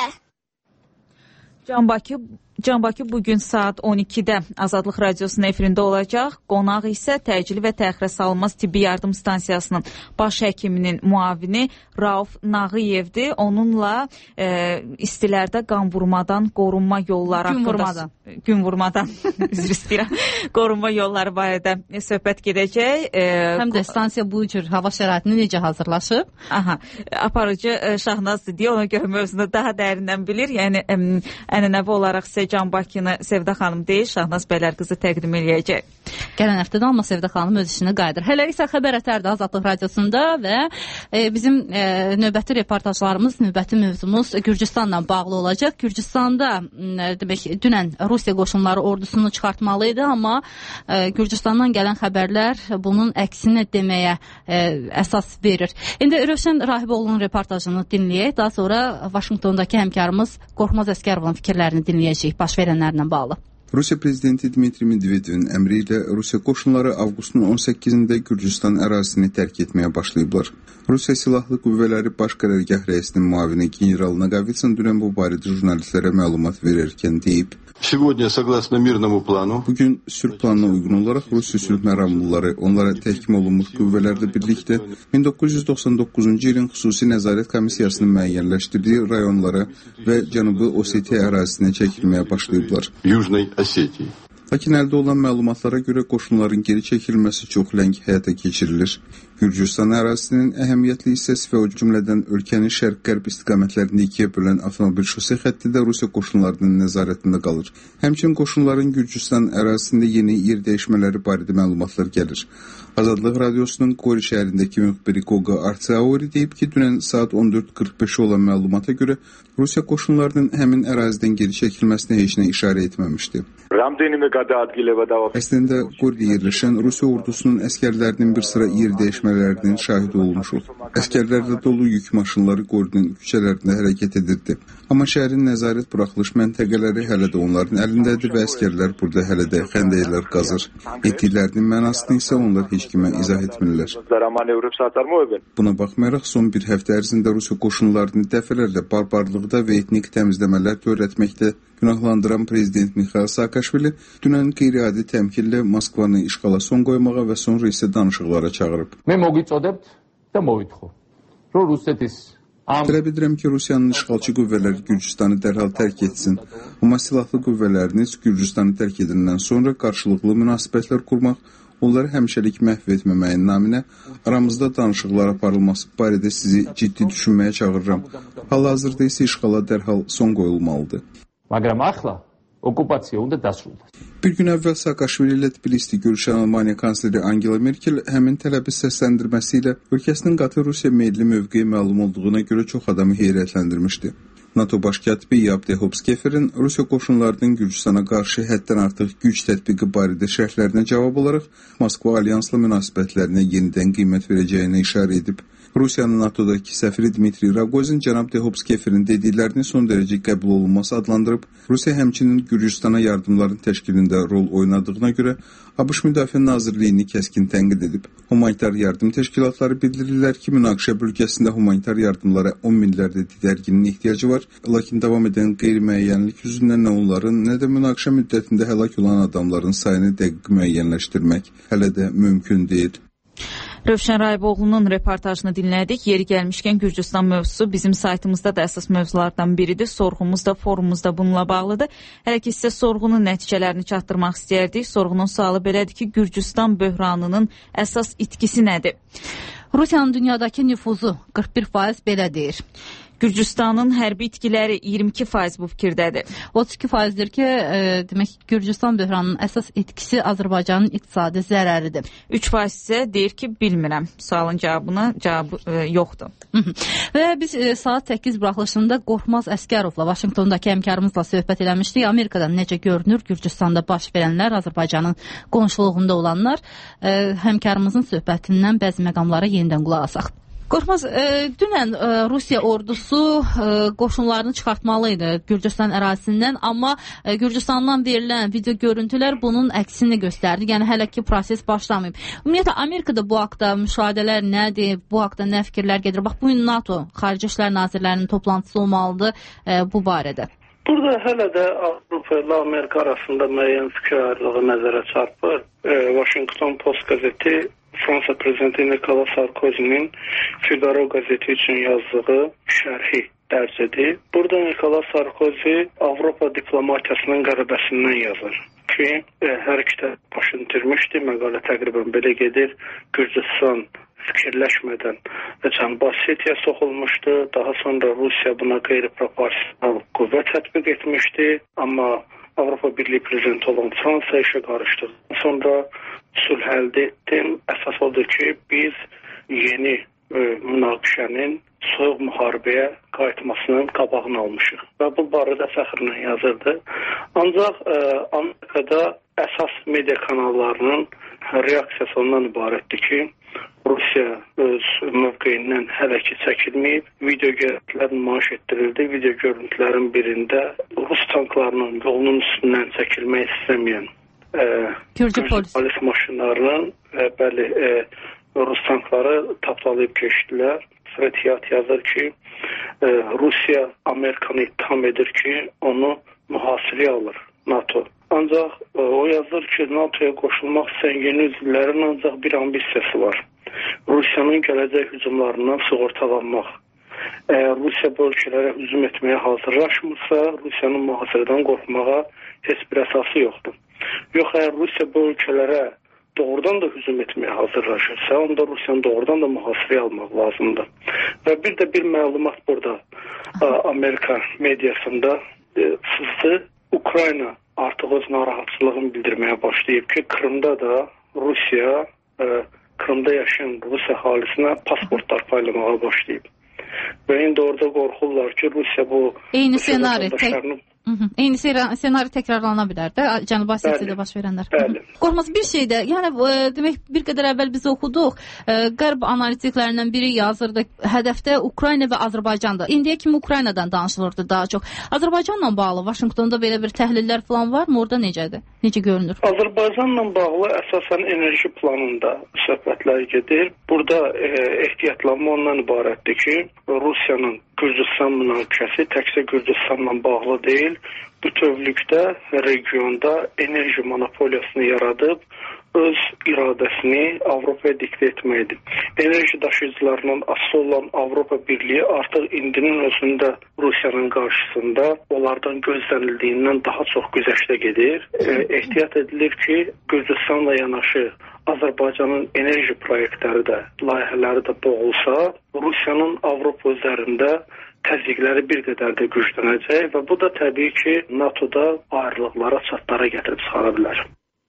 Can Bakı bugün saat 12-də Azadlıq Radiosunun efirində olacaq. Qonaq isə təcili və təxirə salınmaz tibbi yardım stansiyasının baş həkiminin müavini Rauf Nağıyevdir. Onunla istilərdə qan vurmadan qorunma yolları haqqında... Gün vurmadan. Üzr istəyirəm. Qorunma yolları barədə söhbət gedəcək. Həm də stansiya bu cür hava şəraitini necə hazırlaşıb? Aha. Aparıcı Şahnazdır deyə ona görə mövzunu daha dərindən bilir. Yəni ənənəvi olaraq Can Bakını Sevda xanım deyil, Şahnaz Bəylər qızı təqdim eləyəcək. Gələn həftədə amma Sevda xanım öz işini qayıdır. Hələlik isə Xəbər Ətərdə Azadlıq Radiosunda və bizim növbəti reportajlarımız, növbəti mövzumuz Gürcüstanla bağlı olacaq. Gürcüstanda demək dünən Rusiya qoşunları ordusunu çıxartmalı idi, amma Gürcüstandan gələn xəbərlər bunun əksinə deməyə əsas verir. İndi Rövşən Rahiboğlu'nun reportajını dinləyək. Daha sonra Vaşinqtondakı həmkarımız Qorxmaz Əsgərovun fikirlərini dinləyəcəyik baş verənlərlə bağlı. Rusiya prezidenti Dmitri Medvedevin əmri ilə Rusiya qoşunları avqustun 18-də Gürcüstan ərazisini tərk etməyə başlayıblar. Rusiya Silahlı Qüvvələri Baş Qərargah rəisinin müavini general Naqavitsin dünən bu barədə jurnalistlərə məlumat verərkən deyib: Bugün sülh planına uyğun olaraq Rusiya sülh məramlıları onlara təhkim olunmuş qüvvələrlə birlikdə 1999-cu ilin xüsusi nəzarət komissiyasının müəyyənləşdirdiyi rayonlara və Cənubi Osetiya ərazisinə çəkilməyə başlayıblar. Lakin əldə olan məlumatlara görə qoşunların geri çəkilməsi çox ləng həyata keçirilir. Gürcüstan ərazisinin əhəmiyyətli hissəsi və o cümlədən ölkənin şərq-qərb istiqamətlərində ikiyə bölən avtomobil şose xətti də Rusiya qoşunlarının nəzarətində qalır. Həmçinin qoşunların Gürcüstan ərazisində yeni yer dəyişmələri barədə məlumatlar gəlir. Azadlıq Radiosunun Qori şəhərindəki müxbiri Qoqa Artsaori deyib ki, dünən saat 14:45 olan məlumata görə Rusiya qoşunlarının həmin ərazidən geri çəkilməsinə heç nə işarə etməmişdi. Əslində, Qoridə yerləşən Rusiya ordusunun əskərlərinin bir sıra yer dəyişmələrinin şahidi olmuşuq. Əskərlərlə dolu yük maşınları Qoridənin küçələrində hərəkət edirdi. Amma şəhərin nəzarət buraxılış məntəqələri hələ də onların əlindədir və əskərlər burada hələ də xəndəklər qazır. Etdiklərinin mənasını isə onlar heç kimə izah etmirlər. Buna baxmayaraq, son bir həftə ərzində Rusiya qoşunlarını dəfələrlə barbarlıqda və etnik təmizləmələr törətməkdə günahlandıran prezident Mikhail Saakashvili dünən qeyri-adi təmkinlə Moskvanı işğala son qoymağa və sonra isə danışıqlara çağırıb. Tələb edirəm ki, Rusiyanın işğalçı qüvvələri Gürcüstanı dərhal tərk etsin. Amma silahlı qüvvələriniz Gürcüstanı tərk edəndən sonra qarşılıqlı münasibətlər qurmaq, onları həmişəlik məhv etməməyin naminə aramızda danışıqlar aparılması barədə sizi ciddi düşünməyə çağırıram. Hal-hazırda isə işğala dərhal son qoyulmalıdır. Bir gün əvvəl Saakashvili ilə Tbilisi görüşən Almaniya kansleri Angela Merkel həmin tələbi səsləndirməsi ilə ölkəsinin qatı Rusiya meyilli mövqeyi məlum olduğuna görə çox adamı heyrətləndirmişdi. NATO baş katibi Yabde Hobskeferin Rusiya qoşunlarının Gürcüstana qarşı həddən artıq güc tətbiqi barədə şərhlərinə cavab olaraq Moskva alyansla münasibətlərinə yenidən qiymət verəcəyini işarə edib. Rusiyanın NATO'dakı səfiri Dmitri Rogozin cənab de Hobskeferin dediklərini son dərəcə qəbul olunması adlandırıb, Rusiya həmçinin Gürcüstana yardımların təşkilində rol oynadığına görə ABŞ Müdafiə Nazirliyini kəskin tənqid edib. Humanitar yardım təşkilatları bildirirlər ki, münaqişə bölgəsində humanitar yardımlara 10 minlərdə didərginin ehtiyacı var, lakin davam edən qeyri-müəyyənlik yüzündən nə onların, nə də münaqişə müddətində həlak olan adamların sayını dəqiq müəyyənləşdirmək hələ də mümkün deyil. Rövşən Rayboğlu'nun reportajını dinlədik. Yeri gəlmişkən Gürcüstan mövzusu bizim saytımızda da əsas mövzulardan biridir. Sorğumuz da, forumumuz da bununla bağlıdır. Hələ ki sizə sorğunun nəticələrini çatdırmaq istəyərdik. Sorğunun sualı belədir ki, Gürcüstan böhranının əsas itkisi nədir? Rusiyanın dünyadakı nüfuzu 41% belə deyir. Gürcüstanın hərbi itkiləri 22% bu fikirdədir. 32%dir ki, demək Gürcüstan böhranının əsas itkisi Azərbaycanın iqtisadi zərəridir. 3% isə deyir ki, bilmirəm. Sualın cavabı yoxdur. Və biz saat 8 buraxılışında Qorxmaz Əskərovla, Vaşinqtondakı həmkarımızla söhbət eləmişdik. Amerikadan necə görünür Gürcüstanda baş verənlər, Azərbaycanın qonşuluğunda olanlar. Həmkarımızın söhbətindən bəzi məqamlara yenidən qulaq asaq. Qorxmaz, dünən Rusiya ordusu qoşunlarını çıxartmalıydı Gürcüstan ərazisindən, amma Gürcüstandan verilən video görüntülər bunun əksini göstərdi. Yəni hələ ki proses başlamayıb. Ümumiyyətlə Amerikada bu haqda müşahidələr nədir? Bu haqda nə fikirlər gedir? Bax, bu gün NATO Xarici İşlər Nazirlərinin toplantısı olmalıdır bu barədə. Burada hələ də Avropa ilə Amerika arasında müəyyən fikir ayrılığı nəzərə çarpır. Washington Post qəzeti Fransa prezidenti Nicolas Sarkozy'nin Figaro qəzeti üçün yazdığı şərhi dərc edir. Burada Nicolas Sarkozy Avropa diplomatiyasının qələbəsindən yazır ki, hər iki tərəf başını itirmişdi. Məqalə təqribən belə gedir. Gürcüstan fikirləşmədən Cənubi Osetiyaya soxulmuşdu. Daha sonra Rusiya buna qeyri-proporsional qüvvə tətbiq etmişdi. Amma Avropa Birliyi prezidenti olan Fransa işə qarışdıqdan sonra sülh əldə etdim. Əsas odur ki, biz yeni münaqişənin soyuq müharibəyə qayıtmasının qabağını almışıq. Və bu barədə fəxrlə yazırdı. Ancaq Amerikada əsas media kanallarının reaksiyası ondan ibarətdir ki, Rusiya öz mövqeyindən hələ ki çəkilməyib. Video görüntülər nümayiş etdirildi. Video görüntülərin birində Rus tanklarının yolunun üstündən çəkilmək istəməyən Gürcü polis maşınlarının Rus tankları tapdalayıb keçdilər. Fretiyat yazır ki, Rusiya Amerikanı ittiham edir ki, onu mühasirəyə alır NATO. Ancaq o yazır ki, NATO'ya qoşulmaq istəyən yeni üzvlərin ancaq bir ambisiyası var. Rusiyanın gələcək hücumlarından sığortalanmaq. Əgər Rusiya bu ölkələrə hücum etməyə hazırlaşmırsa, Rusiyanın mühasirədən qorxmağa heç bir əsası yoxdur. Yox, əgər Rusiya bu ölkələrə doğrudan da hücum etməyə hazırlaşırsa, onda Rusiyanın doğrudan da mühasirəyə almaq lazımdır. Və bir də bir məlumat burada Amerika mediasında sızdı. Ukrayna artıq öz narahatçılığını bildirməyə başlayıb ki, Krımda da Rusiya, Krımda yaşayan Rus əhalisinə pasportlar paylamağa başlayıb. Və indi orada qorxurlar ki, Rusiya bu eyni senari təkrarlana bilər də Cənubi Ossetiyada baş verənlər. Qorxmaz bir şey də, yəni demək bir qədər əvvəl biz oxuduq, qərb analitiklərindən biri yazırdı, hədəfdə Ukrayna və Azərbaycandır. İndiyə kimi Ukraynadan danışılırdı daha çox. Azərbaycanla bağlı Vaşinqtonda belə bir təhlillər falan varmı? Orada necədir? Necə görünür? Azərbaycanla bağlı əsasən enerji planında söhbətlər gedir. Burada ehtiyatlanma ondan ibarətdir ki, Rusiyanın Gürcüstan münaqişəsi təkcə Gürcüstanla bağlı deyil, bütövlükdə regionda enerji monopoliyasını yaradıb, öz iradəsini Avropaya diktə etməkdir. Enerji daşıyıcılarından asılı olan Avropa Birliyi artıq indinin özündə Rusiyanın qarşısında onlardan gözlənildiyindən daha çox güzəştə gedir. Ehtiyat edilir ki, Gürcüstanla yanaşı Azərbaycanın enerji proyektləri də, layihələri də boğulsa, Rusiyanın Avropa üzərində təzyiqləri bir qədər də güclənəcək və bu da təbii ki, NATO-da ayrılıqlara, çatlara gətirib çıxara bilər.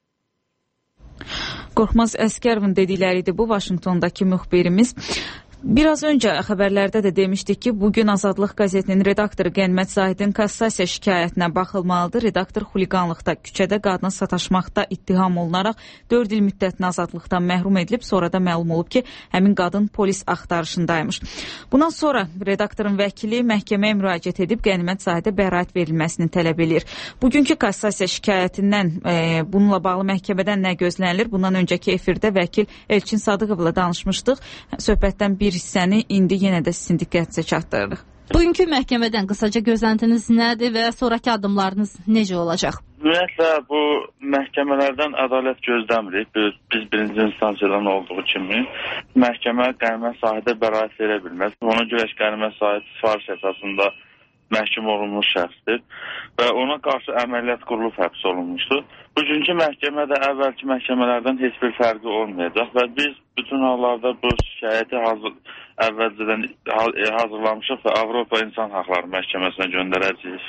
Qorxmaz Əskərovun dedikləridir bu Vaşinqtondakı müxbirimiz. Biraz öncə xəbərlərdə də demişdik ki, bugün Azadlıq qəzetinin redaktoru Qənimət Zahidin kassasiya şikayətinə baxılmalıdır. Redaktor xuliqanlıqda, küçədə qadına sataşmaqda ittiham olunaraq 4 il müddətinə azadlıqdan məhrum edilib. Sonra da məlum olub ki, həmin qadın polis axtarışındaymış. Bundan sonra redaktorun vəkili məhkəməyə müraciət edib Qənimət Zahidə bəraət verilməsini tələb edir. Bugünkü kassasiya şikayətindən bununla bağlı məhkəmədən nə gözlənilir? Bundan öncəki efirdə vəkil Elçin Sadıqovla danışmışdıq. Söhbətdən bir hissəni indi yenə də sizin diqqətinizə çatdırırıq. Bugünkü məhkəmədən qısaca gözləntiniz nədir və sonraki addımlarınız necə olacaq? Ümumiyyətlə, bu məhkəmələrdən ədalət gözləmirik. Biz birinci instansiyadan olduğu kimi məhkəmə qənimət sahidə bəraət verə bilməz. Ona görə qənimət sahib sifariş əsasında məhkum olunmuş şəxsdir və ona qarşı əməliyyat qurulub həbs olunmuşdur. Bugünkü məhkəmə də əvvəlki məhkəmələrdən heç bir fərqi olmayacaq və biz bütün hallarda bu şikayəti əvvəlcədən hazırlamışıq və Avropa İnsan Haqları Məhkəməsinə göndərəcəyik.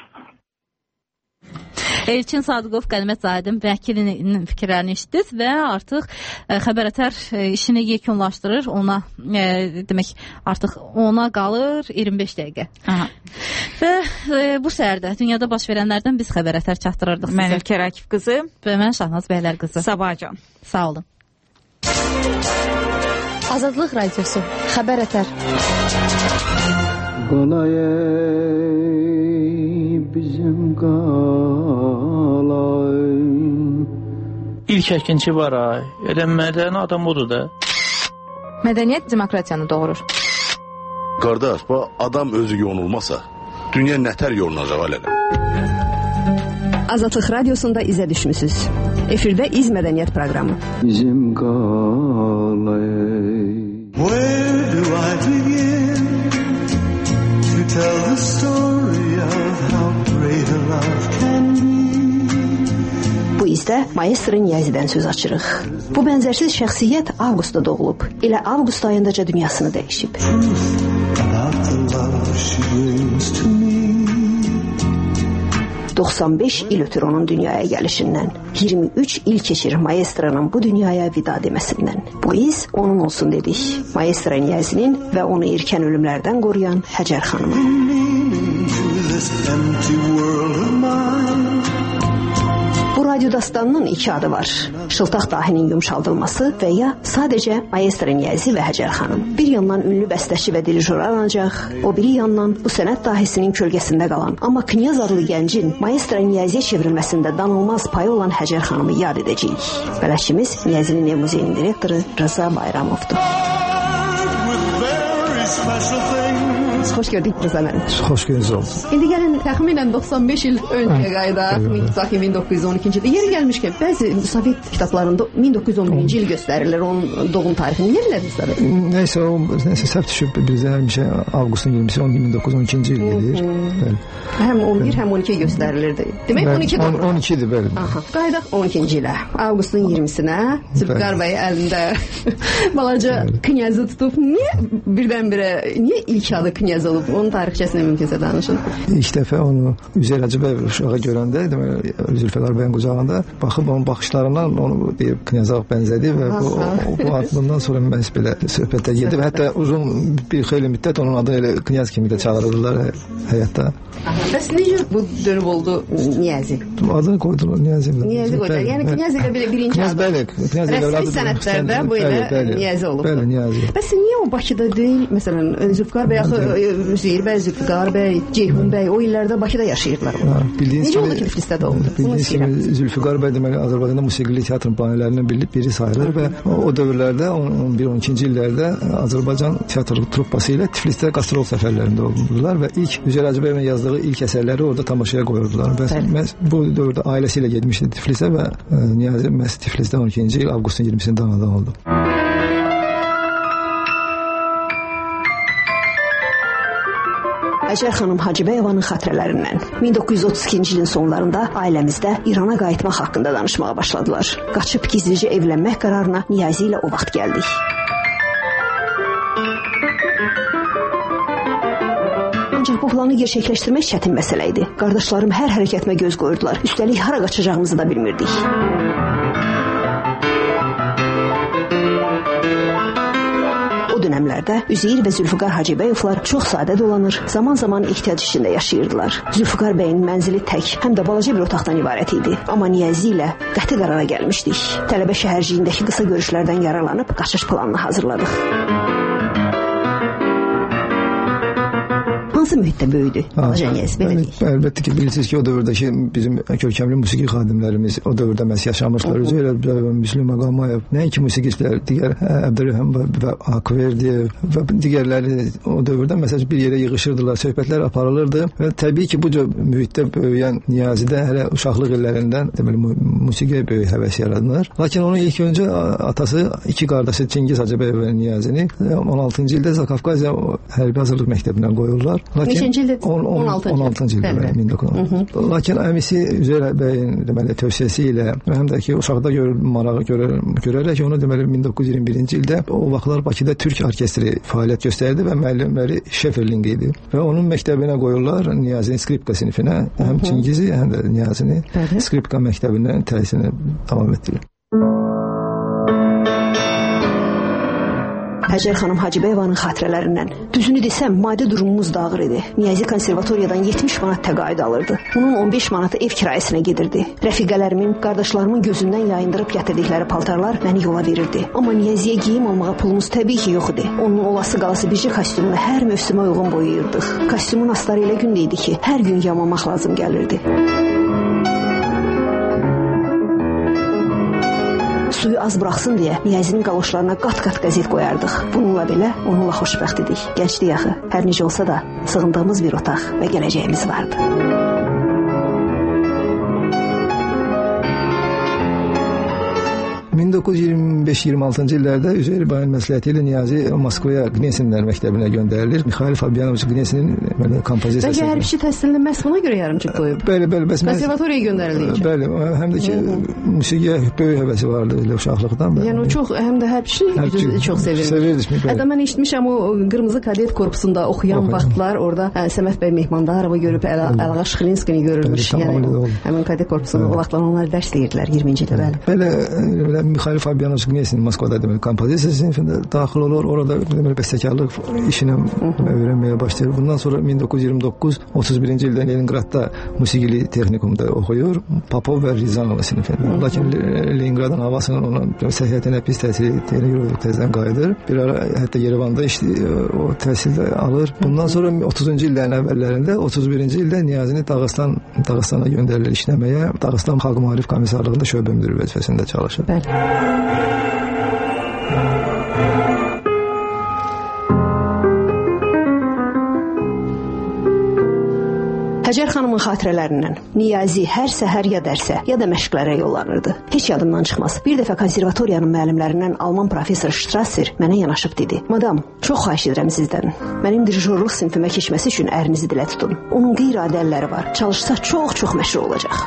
Elçin Sadıqov qənimət zahidin vəkilinin fikirlərini eşitdiniz və artıq xəbər-ətər işini yekunlaşdırır. Ona demək artıq ona qalır 25 dəqiqə. Aha. Və bu səhərdə dünyada baş verənlərdən biz xəbər-ətər çatdırırdıq sizə. Mən Ülkər Akif qızı və mən Şahnaz Bəylər qızı. Sabahcan. Sağ olun. Azadlıq Radiosu xəbər-ətər. Bizim qalay. İlk əkinçi var ay. Elə mədəni adam odur da. Mədəniyyət demokratiyanı doğurur. Qardaş, bu adam özü yonulmasa, dünya nətər yolunacaq alələ? Azadlıq Radiosunda izə düşmüsünüz. Efirdə İz Mədəniyyət proqramı. Bizim qalay. Where do I begin to tell the story of how great a love can be? Bu izdə Maestro Niyazidən söz açırıq. Bu bənzərsiz şəxsiyyət Avqustda doğulub. Elə Avqust ayındaca dünyasını dəyişib. 95 il ötür onun dünyaya gəlişindən. 23 il keçir Maestro'nun bu dünyaya vida deməsindən. Bu iz onun olsun dedik. Maestro Niyazinin və onu erkən ölümlərdən qoruyan Həcər xanımı. Bu radyo dastanının iki adı var. Şıltaq dahinin yumşaldılması və ya sadəcə Maestro Niyazi və Həcər xanım. Bir yandan ünlü bəstəçi və dirijor aranacaq, o biri yandan bu sənət dahisinin kölgəsində qalan, amma Knyaz adlı gəncin Maestro Niyaziyə çevrilməsində danılmaz payı olan Həcər xanımı yad edəcəyik. Bələdçimiz Niyazinin Ev Muzeyinin direktoru Rıza Bayramovdur. Xoş gördük Rıza müəllim. Xoş gördünüz oldu. İndi gəlin təxminən 95 il öncəyə qayıdaq. 1912-ci ildə yeri gəlmişkən bəzi Sovet kitablarında 1911-ci il göstərilir onun doğum tarixini. Niyə bilərsiniz? Nəysə o səhv düşüb bizə həmişə avqustun 20-si 1912-ci il gedir. Bəli. Həm 11 həm 12 göstərilirdi. Demək 12 doğru. 12-dir bəli. Aha. Qayıdaq 12-ci ilə. Avqustun 20-sinə Zülfikar bəy əlində balaca knyazı tutub niyə ilk adı knyaz olub? Onun tarixçəsini mümkünsə danışın. İlk dəfə onu Üzeyir Hacıbəyev uşağı görəndə, demək Zülfikar bəyin qucağında baxıb onun baxışlarından onu deyib knyaza bənzədi və bu bundan sonra məhz belə söhbətə gedib. Hətta uzun bir xeyli müddət onun adını elə knyaz kimi də çağırırdılar həyatda. Bəs necə bu dönüb oldu Niyazi? Adını qoydular Niyazi. Niyazi qoydular. Yəni Knyaz elə birinci adı. Rəsmi sənətlərdə bu elə Niyazi olub. Bəli, Niyazi. Bəs niyə o Bakıda deyil? Məsələn, Zülfikar bəy axı Üzeyir bəy, Zülfikar bəy, Ceyhun bəy o illərdə Bakıda yaşayırdılar. Necə oldu ki, Tiflisdə doğuldu? Bildiyiniz kimi Zülfikar bəy deməli Azərbaycanda musiqili teatrın bayilərindən biri sayılır və o dövrlərdə 11-12-ci illərdə Azərbaycan teatr truppası ilə Tiflisdə qastrol səfərlərində oldular və ilk Üzeyir Hacıbəyevin yazdığı ilk əsərləri orada tamaşaya qoyurdular. Və bu dövrdə ailəsi ilə getmişdi Tiflisə və Niyazi məhz Tiflisdə 12-ci il avqustun 20-sində anadan oldu. Həcər xanım Hacıbəyevanın xatirələrindən 1932-ci ilin sonlarında ailəmizdə İrana qayıtmaq haqqında danışmağa başladılar. Qaçıb gizlicə evlənmək qərarına Niyazi ilə o vaxt gəldik. Ancaq bu planı gerçəkləşdirmək çətin məsələ idi. Qardaşlarım hər hərəkətimə göz qoyurdular. Üstəlik hara qaçacağımızı da bilmirdik. O dönəmlərdə Üzeyir və Zülfikar Hacıbəyevlər çox sadə dolanır, zaman-zaman ehtiyac içində yaşayırdılar. Zülfikar bəyin mənzili tək, həm də balaca bir otaqdan ibarət idi. Amma Niyazi ilə qəti qərara gəlmişdik. Tələbə şəhərciyindəki qısa görüşlərdən yararlanıb qaçış planını hazırladıq. hansı mühitdə böyüdü balaca Niyazi? Belə deyək. Əlbəttə ki, bilirsiniz ki, o dövrdəki bizim görkəmli musiqi xadimlərimiz o dövrdə məhz yaşamışlar. Özü elə Müslüm Ağamayev, nəinki musiqistlər, digər Əbdülrəhim və Akverdiyev və digərləri o dövrdə məsələn bir yerə yığışırdılar, söhbətlər aparılırdı və təbii ki, bu cür mühitdə böyüyən Niyazidə hələ uşaqlıq illərindən deməli musiqiyə böyük həvəs yaranır. Lakin onun ilk öncə atası, iki qardaşı Çingiz Hacıbəyev və Niyazini 16-cı ildə Zakafqaziya hərbi hazırlıq məktəbinə qoyurlar. Neçinci ildə? 16-cı ildə 1916. Lakin əmisi Üzeyir bəyin deməli tövsiyəsi ilə və həm də ki, uşaqda marağı görərək onu deməli 1921-ci ildə o vaxtlar Bakıda Türk orkestri fəaliyyət göstərdi və müəllimləri Şeferling idi. Və onun məktəbinə qoyurlar Niyazini skripka sinifinə, həm Çingizi, həm də Niyazini skripka məktəbindən təhsilini davam etdirir. Həcər xanım Hacıbəyevanın xatirələrindən. Düzünü desəm, maddi durumumuz da ağır idi. Niyazi konservatoriyadan 70 manat təqaüd alırdı. Bunun 15 manatı ev kirayəsinə gedirdi. Rəfiqələrimin, qardaşlarımın gözündən yayındırıb gətirdikləri paltarlar məni yola verirdi. Amma Niyaziyə geyim almağa pulumuz təbii ki, yox idi. Onun olası qalası bircə kostyumunu hər mövsümə uyğun boyayırdıq. Kostyumun astarı elə gündə idi ki, hər gün yamamaq lazım gəlirdi. Suyu az buraxsın deyə Niyazinin qaloşlarına qat-qat qəzet qoyardıq. Bununla belə onunla xoşbəxt idik. Gənclik axı. Hər necə olsa da sığındığımız bir otaq və gələcəyimiz vardı. 1925-26-cı illərdə Üzeyir bəyin məsləhəti ilə Niyazi Moskvaya Gnesinlər məktəbinə göndərilir. Mixail Fabianovich Gnesinin kompozisiyası. Bəlkə hərbçi təhsilini məhz buna görə yarımçıq qoyub. Bəli, bəs konservatoriyaya göndərildi. Bəli, həm də ki musiqiyə böyük həvəsi vardı elə uşaqlıqdan. Yəni o çox həm də hərbçi çox sevirdi. Hətta mən eşitmişəm o Qırmızı Kadet korpusunda oxuyan vaxtlar orada Səməd bəy Mehmandarovu görüb Əlğa Şıxlinskini görürmüş. Yəni həmin Kadet korpusunda o vaxtlar onlar dərs deyirdilər 20-ci ildə bəli. Belə Mixail Fabianovich Gnesin Moskvada deməli kompozisiya sinifində daxil olur. Orada deməli bəstəkarlıq işini öyrənməyə başlayır. Bundan sonra 1929-31-ci ildə Leningradda musiqili texnikumda oxuyur. Popov və Rizanova sinifində. Lakin Leningradın havasının ona səhiyyətinə pis təsir etdiyini görə tezdən qayıdır. Bir ara hətta Yerevanda o təhsildə alır. Bundan sonra 30-cu illərin əvvəllərində 31-ci ildə Niyazini Dağıstana göndərilir işləməyə. Dağıstan Xalq Maarif Komissarlığında şöbə müdiri vəzifəsində çalışır. Bəli. Həcər xanımın xatirələrindən Niyazi hər səhər ya dərsə, ya da məşqlərə yollanırdı. Heç yadımdan çıxmaz. Bir dəfə konservatoriyanın müəllimlərindən Alman professor Strasser mənə yanaşıb dedi: "Madam, çox xahiş edirəm sizdən. Mənim dirijorluq sinifimə keçməsi üçün ərinizi dilə tutun. Onun qeyri-adi əlləri var. Çalışsa çox məşhur olacaq."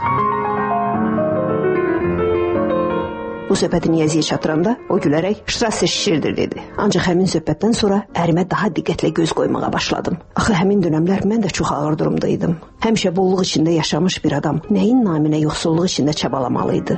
Bu söhbəti Niyaziyə çatdıranda o gülərək Strasser şişirdir dedi. Ancaq həmin söhbətdən sonra ərimə daha diqqətlə göz qoymağa başladım. Axı həmin dönəmlər mən də çox ağır durumda idim. Həmişə bolluq içində yaşamış bir adam nəyin naminə yoxsulluq içində çabalamalı idi?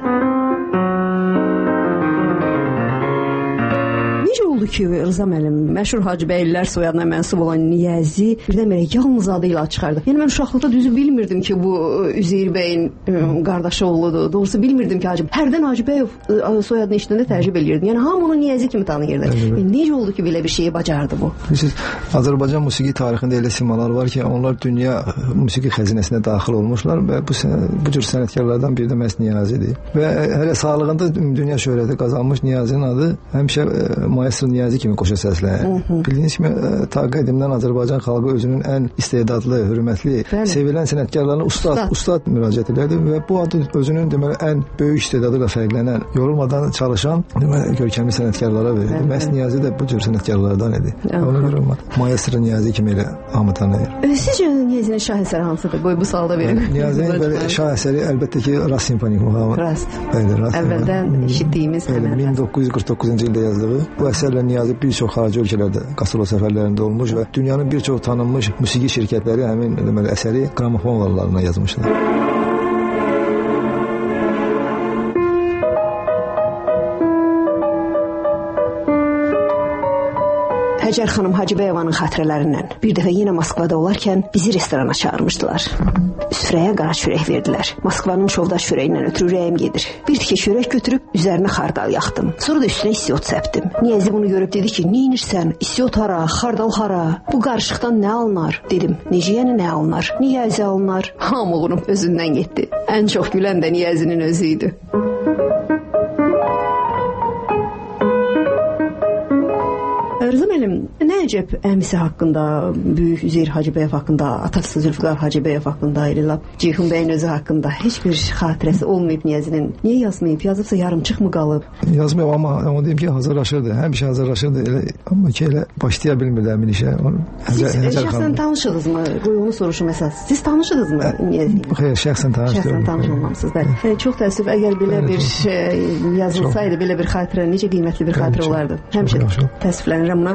Necə oldu ki, Rıza müəllim, məşhur Hacıbəylilər soyadına mənsub olan Niyazi birdən-birə yalnız adı ilə çıxardı? Yəni mən uşaqlıqda düzü bilmirdim ki, bu Üzeyir bəyin qardaşı oğludur. Doğrusu bilmirdim ki, hərdən Hacıbəyev soyadını eşidəndə təəccüb eləyirdim. Yəni hamı onu Niyazi kimi tanıyırdı. Necə oldu ki, belə bir şeyi bacardı bu? Azərbaycan musiqi tarixində elə simalar var ki, onlar dünya musiqi xəzinəsinə daxil olmuşlar və bu cür sənətkarlardan biri də məhz Niyazidir. Və hələ sağlığında dünya şöhrəti qazanmış Niyazinin adı həmişə Maestro Niyazi kimi qoşa səslənir. Bildiyiniz kimi, ta qədimdən Azərbaycan xalqı özünün ən istedadlı, hörmətli, sevilən sənətkarlarına ustad müraciət edirdi və bu adı özünün deməli ən böyük istedadı ilə fərqlənən, yorulmadan çalışan deməli görkəmli sənətkarlara verirdi. Məhz Niyazi də bu cür sənətkarlardan idi. Ona görə Maestro Niyazi kimi elə hamı tanıyır. Sizcə Niyazinin şah əsəri hansıdır? Bu sualda verin. Niyazinin belə şah əsəri əlbəttə ki, Rast simfonik muğamı. Rast. Bəli, Rast. Əvvəldən eşitdiyimiz 1949-cu ildə yazdığı. Bu əsərlə Niyazi bir çox xarici ölkələrdə qastrol səfərlərində olmuş və dünyanın bir çox tanınmış musiqi şirkətləri həmin deməli əsəri qramofon vallarına yazmışlar. Həcər xanım Hacıbəyevanın xatirələrindən. Bir dəfə yenə Moskvada olarkən bizi restorana çağırmışdılar. Süfrəyə qara çörək verdilər. Moskvanın çovdaş çörəyindən ötürü ürəyim gedir. Bir tikə çörək götürüb üzərinə xardal yaxdım. Sonra da üstünə istiot səpdim. Niyazi bunu görüb dedi ki, "Neynirsən? İstiot hara, xardal hara? Bu qarışıqdan nə alınar?" Dedim, "Necə yəni nə alınar? Niyazi alınar?" Hamılığım özündən getdi. Ən çox gülən də Niyazinin özü idi. Rıza müəllim, nə əcəb əmisi haqqında, böyük Üzeyir Hacıbəyev haqqında, atası Zülfüqar Hacıbəyev haqqında, elə Ceyhun bəyin özü haqqında heç bir xatirəsi olmayıb Niyazinin. Niyə yazmayıb? Yazıbsa yarımçıq mı qalıb? Yazmayıb, amma onu deyim ki, hazırlaşırdı. Həmişə hazırlaşırdı. Amma ki, elə başlaya bilmirdi həmin işə. Siz şəxsən tanışıdınız mı? Qoy onu soruşum əsas. Siz tanışıdınız mı Niyazi? Xeyr, şəxsən tanışdım. Şəxsən tanışılmamışsınız, bəli. Çox təəssüf, əgər belə bir yazılsaydı, belə bir xatirə, necə qiymətli bir xatirə olardı. Həmişə təəssüflənirəm buna.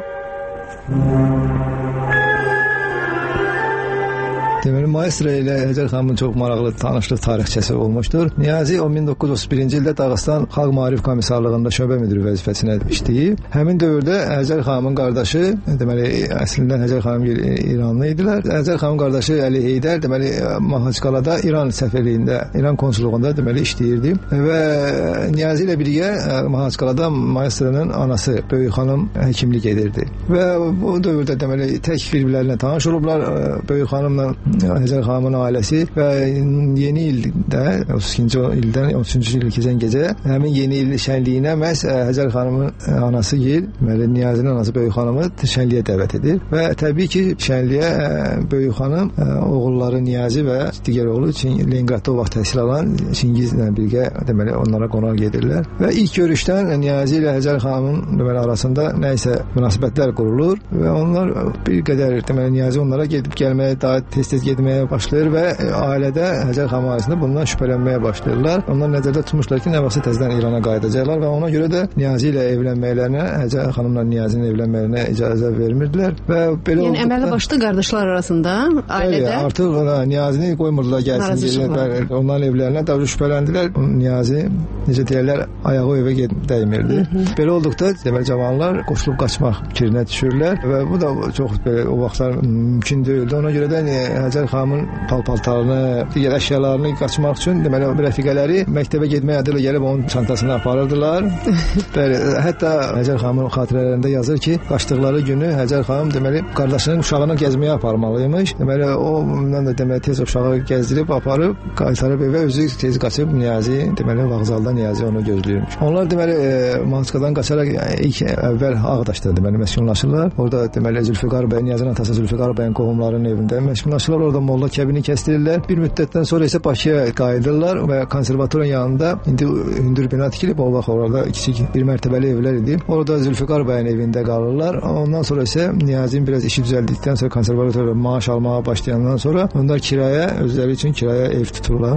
Deməli, maestro ilə Həcər xanımın çox maraqlı tanışlıq tarixçəsi olmuşdur. Niyazi o 1931-ci ildə Dağıstan Xalq Maarif Komissarlığında şöbə müdiri vəzifəsinə işləyib. Həmin dövrdə Həcər xanımın qardaşı, deməli, əslində Həcər xanım İranlı idilər. Həcər xanımın qardaşı Əli Heydər, deməli, Mahaçqalada İran səfirliyində, İran konsulluğunda deməli işləyirdi və Niyazi ilə birgə Mahaçqalada maestronun anası Böyük xanım həkimlik edirdi. Və bu dövrdə deməli tək bir-birlərinə tanış olublar. Böyük xanımla Həcər xanımın ailəsi və yeni ildə 32-ci ildən 13-cü il keçən gecə həmin yeni il şənliyinə məhz Həcər xanımın anası Gil, deməli Niyazinin anası Böyük xanımı şənliyə dəvət edir və təbii ki, şənliyə Böyük xanım oğulları Niyazi və digər oğlu Lengradda o vaxt təhsil alan Çingizlə birgə deməli onlara qonaq gedirlər və ilk görüşdən Niyazi ilə Həcər xanımın deməli arasında nə isə münasibətlər qurulur və onlar bir qədər deməli Niyazi onlara gedib gəlməyə daha tez-tez getməyə başlayır və ailədə Həcər xanım ailəsində bundan şübhələnməyə başlayırlar. Onlar nəzərdə tutmuşlar ki, nə vaxtsa təzədən İrana qayıdacaqlar və ona görə də Niyazi ilə evlənməklərinə, Həcər xanımla Niyazinin evlənməklərinə icazə vermirdilər və belə yəni əməli başlı qardaşlar arasında ailədə bəli, artıq Niyazini qoymurdular gəlsin, onların evlərinə də şübhələndilər. Niyazi necə deyirlər, ayağı o evə dəymirdi. Belə olduqda deməli cavanlar qoşulub qaçmaq fikrinə düşürlər və bu da çox belə o vaxtlar mümkün deyildi. Ona görə də Həcər xanımın paltarını, digər əşyalarını qaçmaq üçün deməli rəfiqələri məktəbə getmək adıyla gəlib onun çantasını aparırdılar. Bəli, hətta Həcər xanımın xatirələrində yazır ki, qaçdıqları günü Həcər xanım deməli qardaşının uşağını gəzməyə aparmalıymış. Deməli o bundan da deməli tez uşağı gəzdirib aparıb, qaytarıb evə özü tez qaçıb Niyazi deməli vağzalda Niyazi onu gözləyirmiş. Onlar deməli Mahaçqadan qaçaraq ilk əvvəl Ağdaşda deməli məskunlaşırlar. Orada deməli Zülfüqar bəy, Niyazinin atası Zülfüqar bəyin qohumlarının evində məskunlaşırlar. Orada molla kəbini kəstirirlər. Bir müddətdən sonra isə Bakıya qayıdırlar və konservatoriyanın yanında indi hündür bina tikilib, o vaxt orada kiçik bir mərtəbəli evlər idi. Orada Zülfüqar bəyin evində qalırlar. Ondan sonra isə Niyazinin biraz işi düzəldikdən sonra konservatoriyada maaş almağa başlayandan sonra onlar kiraya, özləri üçün kiraya ev tuturlar.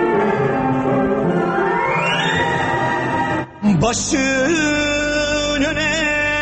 Başın öne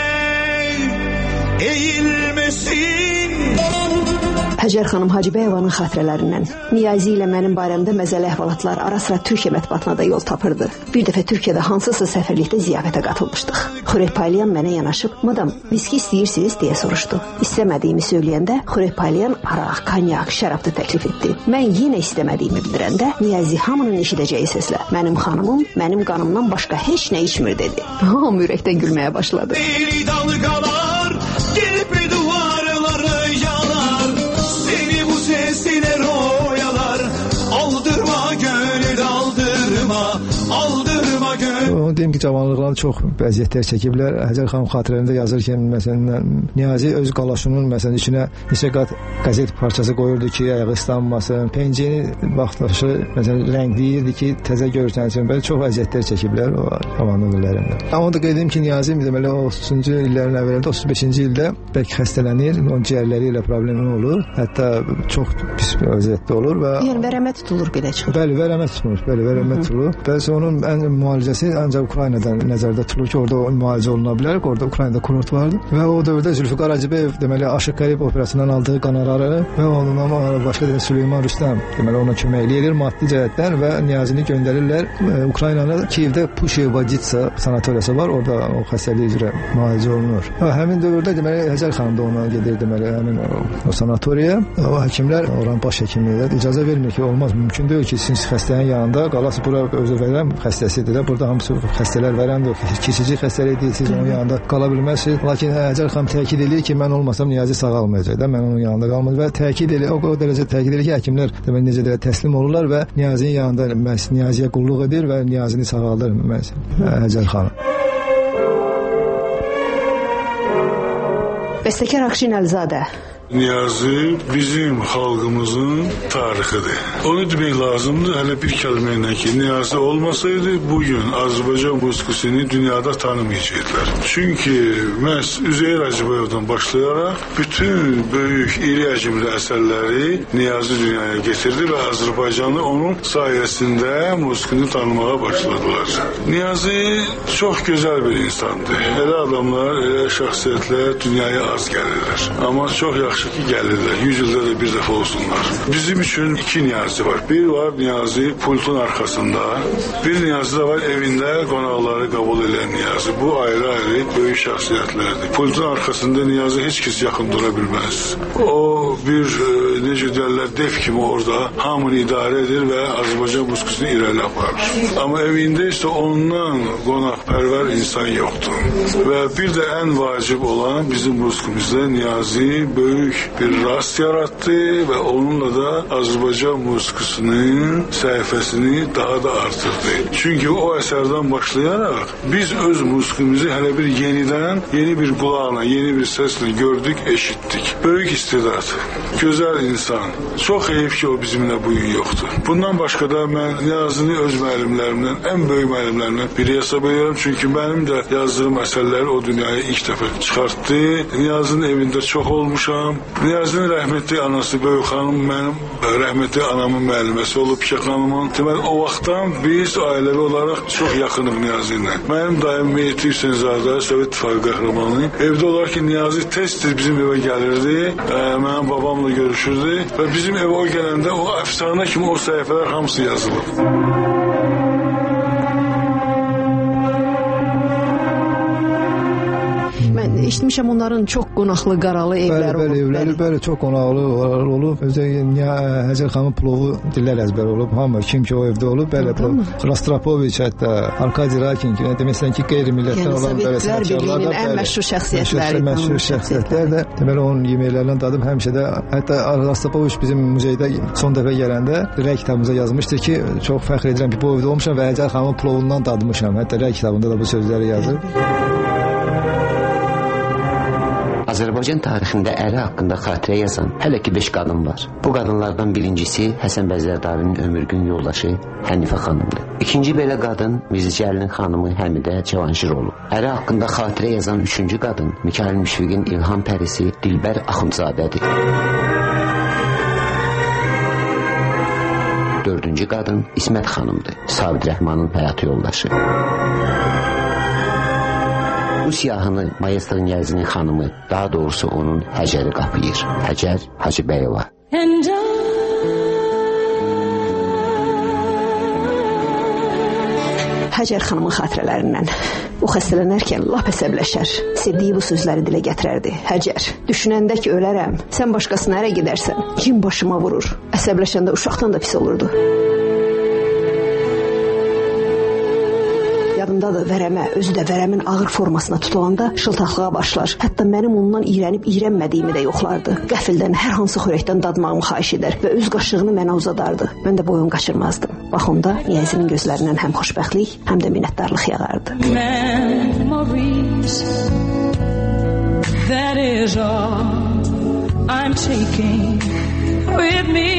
eğilmesin. Həcər xanım Hacıbəyevanın xatirələrindən. Niyazi ilə mənim barəmdə məzəli əhvalatlar ara-sıra Türkiyə mətbuatına da yol tapırdı. Bir dəfə Türkiyədə hansısa səfirlikdə ziyafətə qatılmışdıq. Xureypalyan mənə yanaşıb, "Madam, viski istəyirsiniz?" deyə soruşdu. İstəmədiyimi söyləyəndə Xureypalyan araq, konyak, şərab da təklif etdi. Mən yenə istəmədiyimi bildirəndə Niyazi hamının eşidəcəyi səslə, "Mənim xanımım, mənim qanımdan başqa heç nə içmir" dedi. Hamı ürəkdən gülməyə başladı. Deli dalgalar gelip duvarları yalar. Seni bu sesler oyalar. Aldırma gönül aldırma. Aldırma gönül. Onu deyim ki, cavanlıqları çox vəziyyətlər çəkiblər. Həcər xanım xatirələrində yazır ki, məsələn, Niyazi öz qalaşının məsələn içinə neçə qat qəzet parçası qoyurdu ki, ayağı islanmasın. Pencəyini vaxtlaşı məsələn rəngləyirdi ki, təzə görsənsin. Belə çox vəziyyətlər çəkiblər o cavanlıq illərində. Amma da qeyd edim ki, Niyazi deməli o 30-cu illərin əvvəlində 35-ci ildə bəlkə xəstələnir, onun ciyərləri ilə problemi olur. Hətta çox pis bir vəziyyətdə olur və yəni vərəmə tutulur belə çıxır. Bəli, vərəmə tutulur. Bəli, vərəmə tutulur. Bəs onun ən müalicəsi ancaq Ukraynadan nəzərdə tutulur ki, orada müalicə oluna bilər. Orada Ukraynada kurort vardı və o dövrdə Zülfikar Hacıbəyev deməli Aşıq Qərib operasından aldığı qonorarı və onunla başqa Süleyman Rüstəm deməli ona kömək eləyir maddi cəhətdən və Niyazini göndərirlər Ukraynanın Kiyevdə Puşevoditsa sanatoriyası var. Orada o xəstəlik üzrə müalicə olunur. Və həmin dövrdə deməli Həcər xanım da ona gedir deməli həmin o sanatoriyaya. O həkimlər oranın baş həkimləri icazə vermir ki, olmaz, mümkün deyil ki, siz xəstənin yanında qalası bura özü verəm xəstəsidir də. Burada hamısı xəstələr verəndir. Keçici xəstəlik deyil, siz onun yanında qala bilməzsiniz. Lakin Həcər xanım təkid edir ki, mən olmasam Niyazi sağalmayacaq da, mən onun yanında qalmaz və təkid edir, o dərəcə təkid edir ki, həkimlər deməli necə də təslim olurlar və Niyazinin yanında məhz Niyaziyə qulluq edir və Niyazini sağaldır məhz Həcər xanım. Bəstəkar Akşin Əlizadə. Niyazi bizim xalqımızın tarixidir. Onu demək lazımdır, hələ bir kəlmə ilə ki, Niyazi olmasaydı, bugün Azərbaycan musiqisini dünyada tanımayacaqlar. Çünki məhz Üzeyir Hacıbəyevdən başlayaraq bütün böyük, iri həcmli əsərləri Niyazi dünyaya getirdi və Azərbaycanı onun sayəsində musiqini tanımağa başladılar. Niyazi çox gözəl bir insandır. Elə adamlar, elə şəxsiyyətlər dünyaya az gəlirlər. Amma çox yaxşı ki gəlirlər. 100 ildə də bir dəfə olsunlar. Bizim üçün iki Niyazi var. Bir var Niyazi pultun arxasında. Bir Niyazi da var evində qonaqları qəbul edən Niyazi. Bu ayrı-ayrı böyük şəxsiyyətlərdir. Pultun arxasında Niyazi heç kəs yaxın dura bilməz. O bir necə deyirlər dev kimi orada hamını idarə edir və Azərbaycan musiqisini irəli aparır. Amma evində isə ondan qonaqpərvər insan yoxdur. Və bir də ən vacib olan bizim musiqimizdə Niyazi böyük bir rast yarattı və onunla da Azərbaycan musiqisinin səhifəsini daha da artırdı. Çünki o əsərdən başlayaraq biz öz musiqimizi hələ bir yenidən, yeni bir qulaqla, yeni bir səslə gördük, eşitdik. Böyük istedad, gözəl insan. Çox heyif ki, o bizimlə bugün yoxdur. Bundan başqa da mən Niyazini öz müəllimlərimdən, ən böyük müəllimlərimdən biri hesab edirəm. Çünki mənim də yazdığım əsərləri o dünyaya ilk dəfə çıxartdı. Niyazinin evində çox olmuşam. Niyazinin rəhmətli anası Böyük xanım mənim rəhmətli anamın müəlliməsi olub, Pişə xanımın. Deməli, o vaxtdan biz ailəvi olaraq çox yaxınıq Niyazi ilə. Mənim dayım Mehdi Hüseynzadə, Sovet İttifaqı qəhrəmanı. Evdə olaraq ki, Niyazi tez-tez bizim evə gəlirdi, mənim babamla görüşürdü və bizim evə o gələndə o əfsanə kimi o səhifələr hamısı yazılıb. Eşitmişəm onların çox qonaqlı, qaralı evləri olub. Evləri bəli, çox qonaqlı olub. Özə Həcər xanımın plovu dillər əzbər olub. Hamı kim ki o evdə olub, belə Rastropoviç hətta Arkadi Rakin ki, deməksən ki, qeyri-millətdən olan belə sənətkarlar da ən məşhur şəxsiyyətləri. Məşhur şəxsiyyətlər də deməli onun yeməklərindən dadım həmişə də hətta Rastropoviç bizim muzeydə son dəfə gələndə rəy kitabımıza yazmışdı ki, çox fəxr edirəm ki, bu evdə olmuşam və Həcər xanımın plovundan dadmışam. Hətta rəy kitabında da bu sözləri yazıb. Azərbaycan tarixində əri haqqında xatirə yazan hələ ki 5 qadın var. Bu qadınlardan birincisi Həsən Bəzərdarinin ömürgün yoldaşı Hənifə xanımdır. İkinci belə qadın Mirzəcəlilin xanımı Həmidə Cavanşir olub. Əri haqqında xatirə yazan üçüncü qadın Mikayıl Müşfiqin İlham pərisi Dilbər Axundzadədir. Dördüncü qadın İsmət xanımdır. Sabit Rəhmanın həyat yoldaşı. Bu siyahını Maestro Niyazinin xanımı, daha doğrusu onun Həcəri qapıyır. Həcər Hacıbəyeva. Həcər xanımın xatirələrindən o xəstələnərkən lap əsəbləşər. Sevdiyi bu sözləri dilə gətirərdi. Həcər, düşünəndə ki ölərəm, sən başqasına ərə gedərsən, kim başıma vurur? Əsəbləşəndə uşaqdan da pis olurdu. Yadımdadır vərəmə, özü də vərəmin ağır formasına tutulanda şıltaqlığa başlar. Hətta mənim ondan iyrənib iyrənmədiyimi də yoxlardı. Qəfildən hər hansı xörəkdən dadmağımı xahiş edər və öz qaşığını mənə uzadardı. Mən də boyun qaçırmazdım. Bax onda Niyazinin gözlərindən həm xoşbəxtlik, həm də minnətdarlıq yağardı. Memories, that is all I'm taking with me.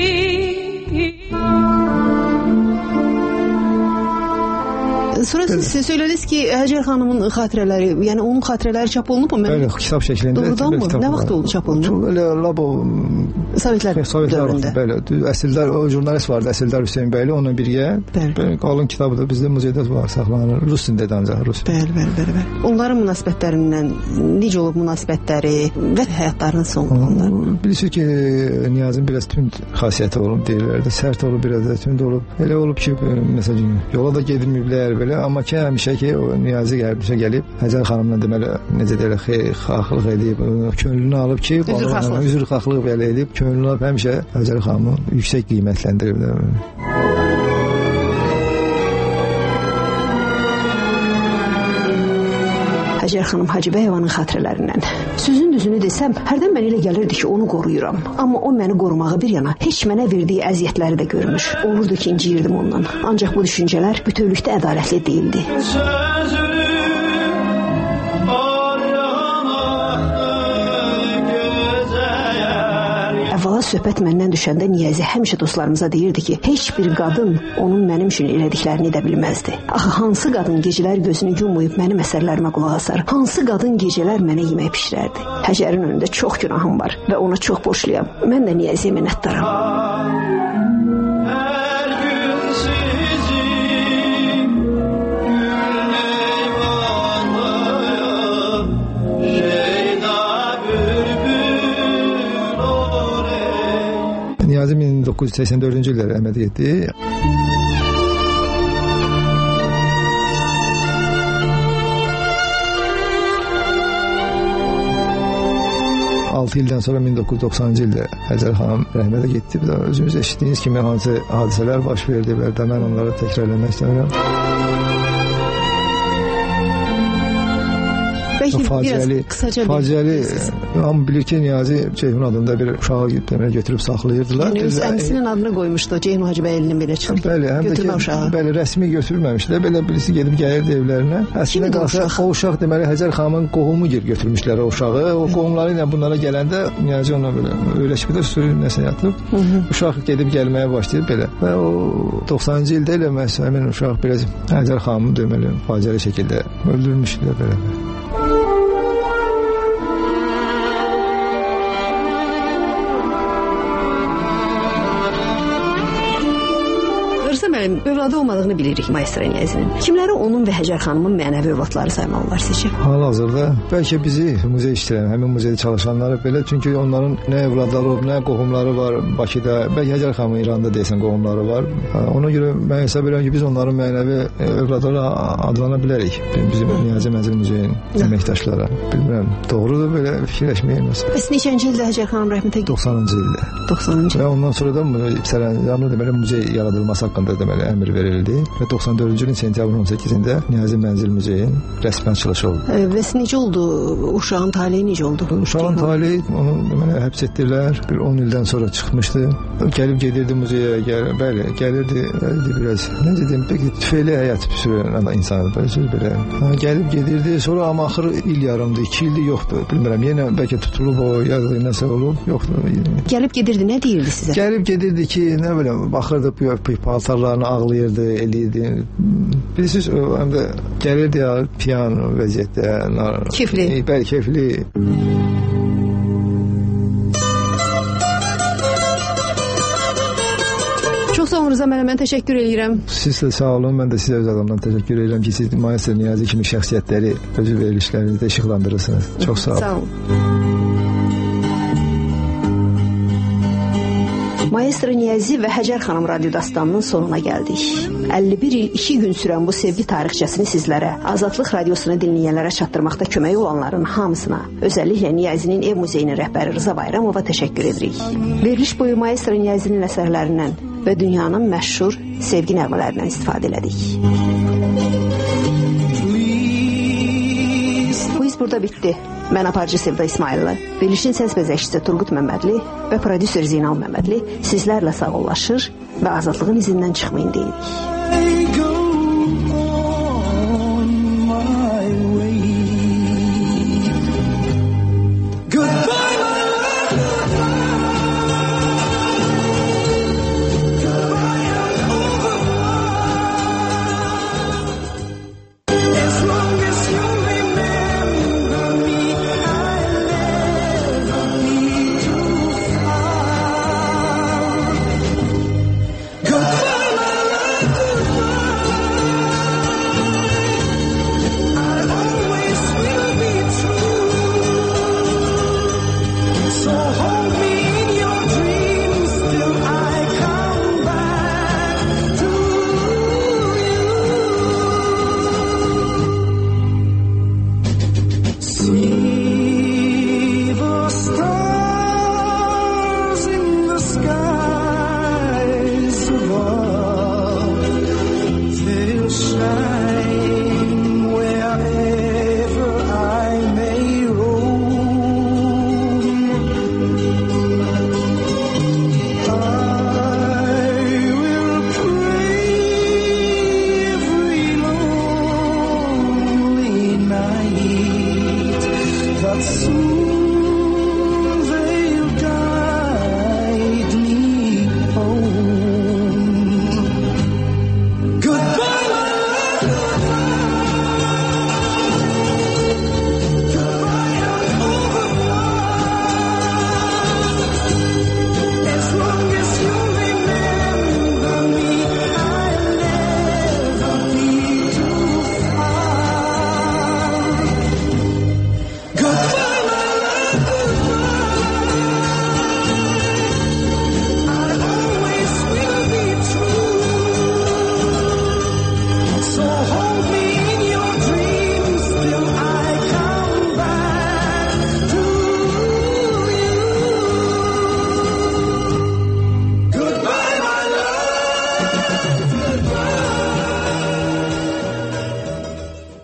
Sonra siz söylədiniz ki, Həcər xanımın xatirələri, yəni onun xatirələri çap olunub mu? Bəli, kitab şəklində. Doğrudanmı? Nə vaxt oldu çap olunub? Elə labo Sovetlər dövründə. Bəli, Əsildar, o jurnalist vardı, Əsildar Hüseyn bəyli, onunla birgə. Qalın kitabıdır, bizdə muzeydə var, saxlanır. Rus dilində ancaq Rus. Bəli. Onların münasibətlərindən necə olub münasibətləri və həyatlarının sonları? Bilirsiniz ki, Niyazın biraz tünd xasiyyəti olub deyirlərdi. Sərt olub, biraz da tünd olub. Elə olub ki, məsələn, yola da gedilməyiblər belə, amma ki, həmişə ki, o Niyazi gəlib, Həcər xanımla deməli, necə deyirlər, xahlıq edib, könlünü alıb ki, üzr xahlıq belə edib, könlünü alıb həmişə Həcər xanımı yüksək qiymətləndirib. Həcər xanım Hacıbəyevanın xatirələrindən. Sözün düzünü desəm, hərdən mənə elə gəlirdi ki, onu qoruyuram. Amma o məni qorumağı bir yana, heç mənə verdiyi əziyyətləri də görmüş. Olurdu ki, inciyirdim ondan. Ancaq bu düşüncələr bütövlükdə ədalətli deyildi. Əvvəla söhbət məndən düşəndə Niyazi həmişə dostlarımıza deyirdi ki, heç bir qadın onun mənim üçün elədiklərini edə bilməzdi. Axı, hansı qadın gecələr gözünü yummayıb mənim əsərlərimə qulaq asar? Hansı qadın gecələr mənə yemək pişirərdi? Həcərin önündə çox günahım var və ona çox borçluyam. Mən də Niyaziyə minnətdaram. Niyazi 1984-cü illərdə əməliyyat etdi. Altı ildən sonra 1990-cı ildə Həcər xanım rəhmətə getdi. Özünüz eşitdiyiniz kimi hansı hadisələr baş verdi və mən onları təkrarlamaq istəmirəm. Faciəli hamı bilir ki, Niyazi Ceyhun adında bir uşağı götürüb saxlayırdılar. Yəni, öz əmsinin adını qoymuşdu, Ceyhun Hacıbəylinin belə çıxıb. Bəli, həm də ki, bəli, rəsmi götürülməmişdilər. Belə birisi gedib gəlirdi evlərinə. Əslində qalsa, o uşaq deməli Həcər xanımın qohumu götürmüşlər o uşağı. O qohumları ilə bunlara gələndə Niyazi ona belə öyrəşib də sürü nəsə yatıb. Uşaq gedib gəlməyə başlayıb belə. Və o 90-cı ildə elə həmin uşaq biraz Həcər xanımı deməli faciəli şəkildə öldürmüşdülər belə. Övladı olmadığını bilirik Maestro Niyazinin. Kimləri onun və Həcər xanımın mənəvi övladları saymaq olar sizcə? Hal-hazırda bəlkə bizi muzey işləyən, həmin muzeydə çalışanları belə, çünki onların nə övladları olub, nə qohumları var Bakıda. Bəlkə Həcər xanımın İranda deyəsən qohumları var. Ona görə mən hesab edirəm ki, biz onların mənəvi övladları adlana bilərik. Bizim Niyazi Mənzil Muzeyin əməkdaşları. Bilmirəm, doğrudur belə fikirləşməyəm. Bəs neçənci ildə Həcər xanım rəhmətə getdi? 90-cı ildə. 90-cı. Və ondan sonra da sərəncamlı deməli muzey yaradılması haqqında deməli əmr verildi və 94-cü ilin sentyabrın 18-də Niyazi Mənzil Muzeyin rəsmi açılışı oldu. Və necə oldu? Uşağın taleyi necə oldu? Uşağın taleyi onu deməli həbs etdilər. Bir 10 ildən sonra çıxmışdı. Gəlib gedirdi muzeyə, bəli, gəlirdi biraz. Necə deyim, peki tüfeyli həyat sürən insandır belə söz belə. Gəlib gedirdi, sonra amma axırı il yarımdı, 2 ildir yoxdur. Bilmirəm, yenə bəlkə tutulub o ya da nəsə olub, yoxdur. Gəlib gedirdi, nə deyirdi sizə? Gəlib gedirdi ki, nə bilim, baxırdı paltarlarını ağlayırdı, eləyirdi. Bilirsiniz, həm də gəlirdi ya piano vəziyyətdə. Keyfli. Bəli, keyfli. Çox sağ olun Rıza müəllim, mən təşəkkür edirəm. Siz də sağ olun, mən də sizə öz adamdan təşəkkür edirəm ki, siz Maestro Niyazi kimi şəxsiyyətləri öz verilişlərinizdə işıqlandırırsınız. Çox sağ olun. Sağ olun. Maestro Niyazi və Həcər xanım radio dastanının sonuna gəldik. 51 il 2 gün sürən bu sevgi tarixçəsini sizlərə, Azadlıq radiosunu dinləyənlərə çatdırmaqda kömək olanların hamısına, özəlliklə Niyazinin ev muzeyinin rəhbəri Rıza Bayramova təşəkkür edirik. Veriliş boyu Maestro Niyazinin əsərlərindən və dünyanın məşhur sevgi nəğmələrindən istifadə elədik. Bu iz burada bitdi. Mən aparıcı Sevda İsmailova, verilişin səs bəzəkçisi Turqut Məmmədli və prodüser Zeynal Məmmədli sizlərlə sağollaşır və azadlığın izindən çıxmayın deyirik.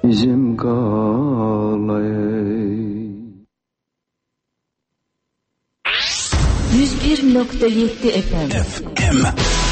bizim qalay 101.7 FM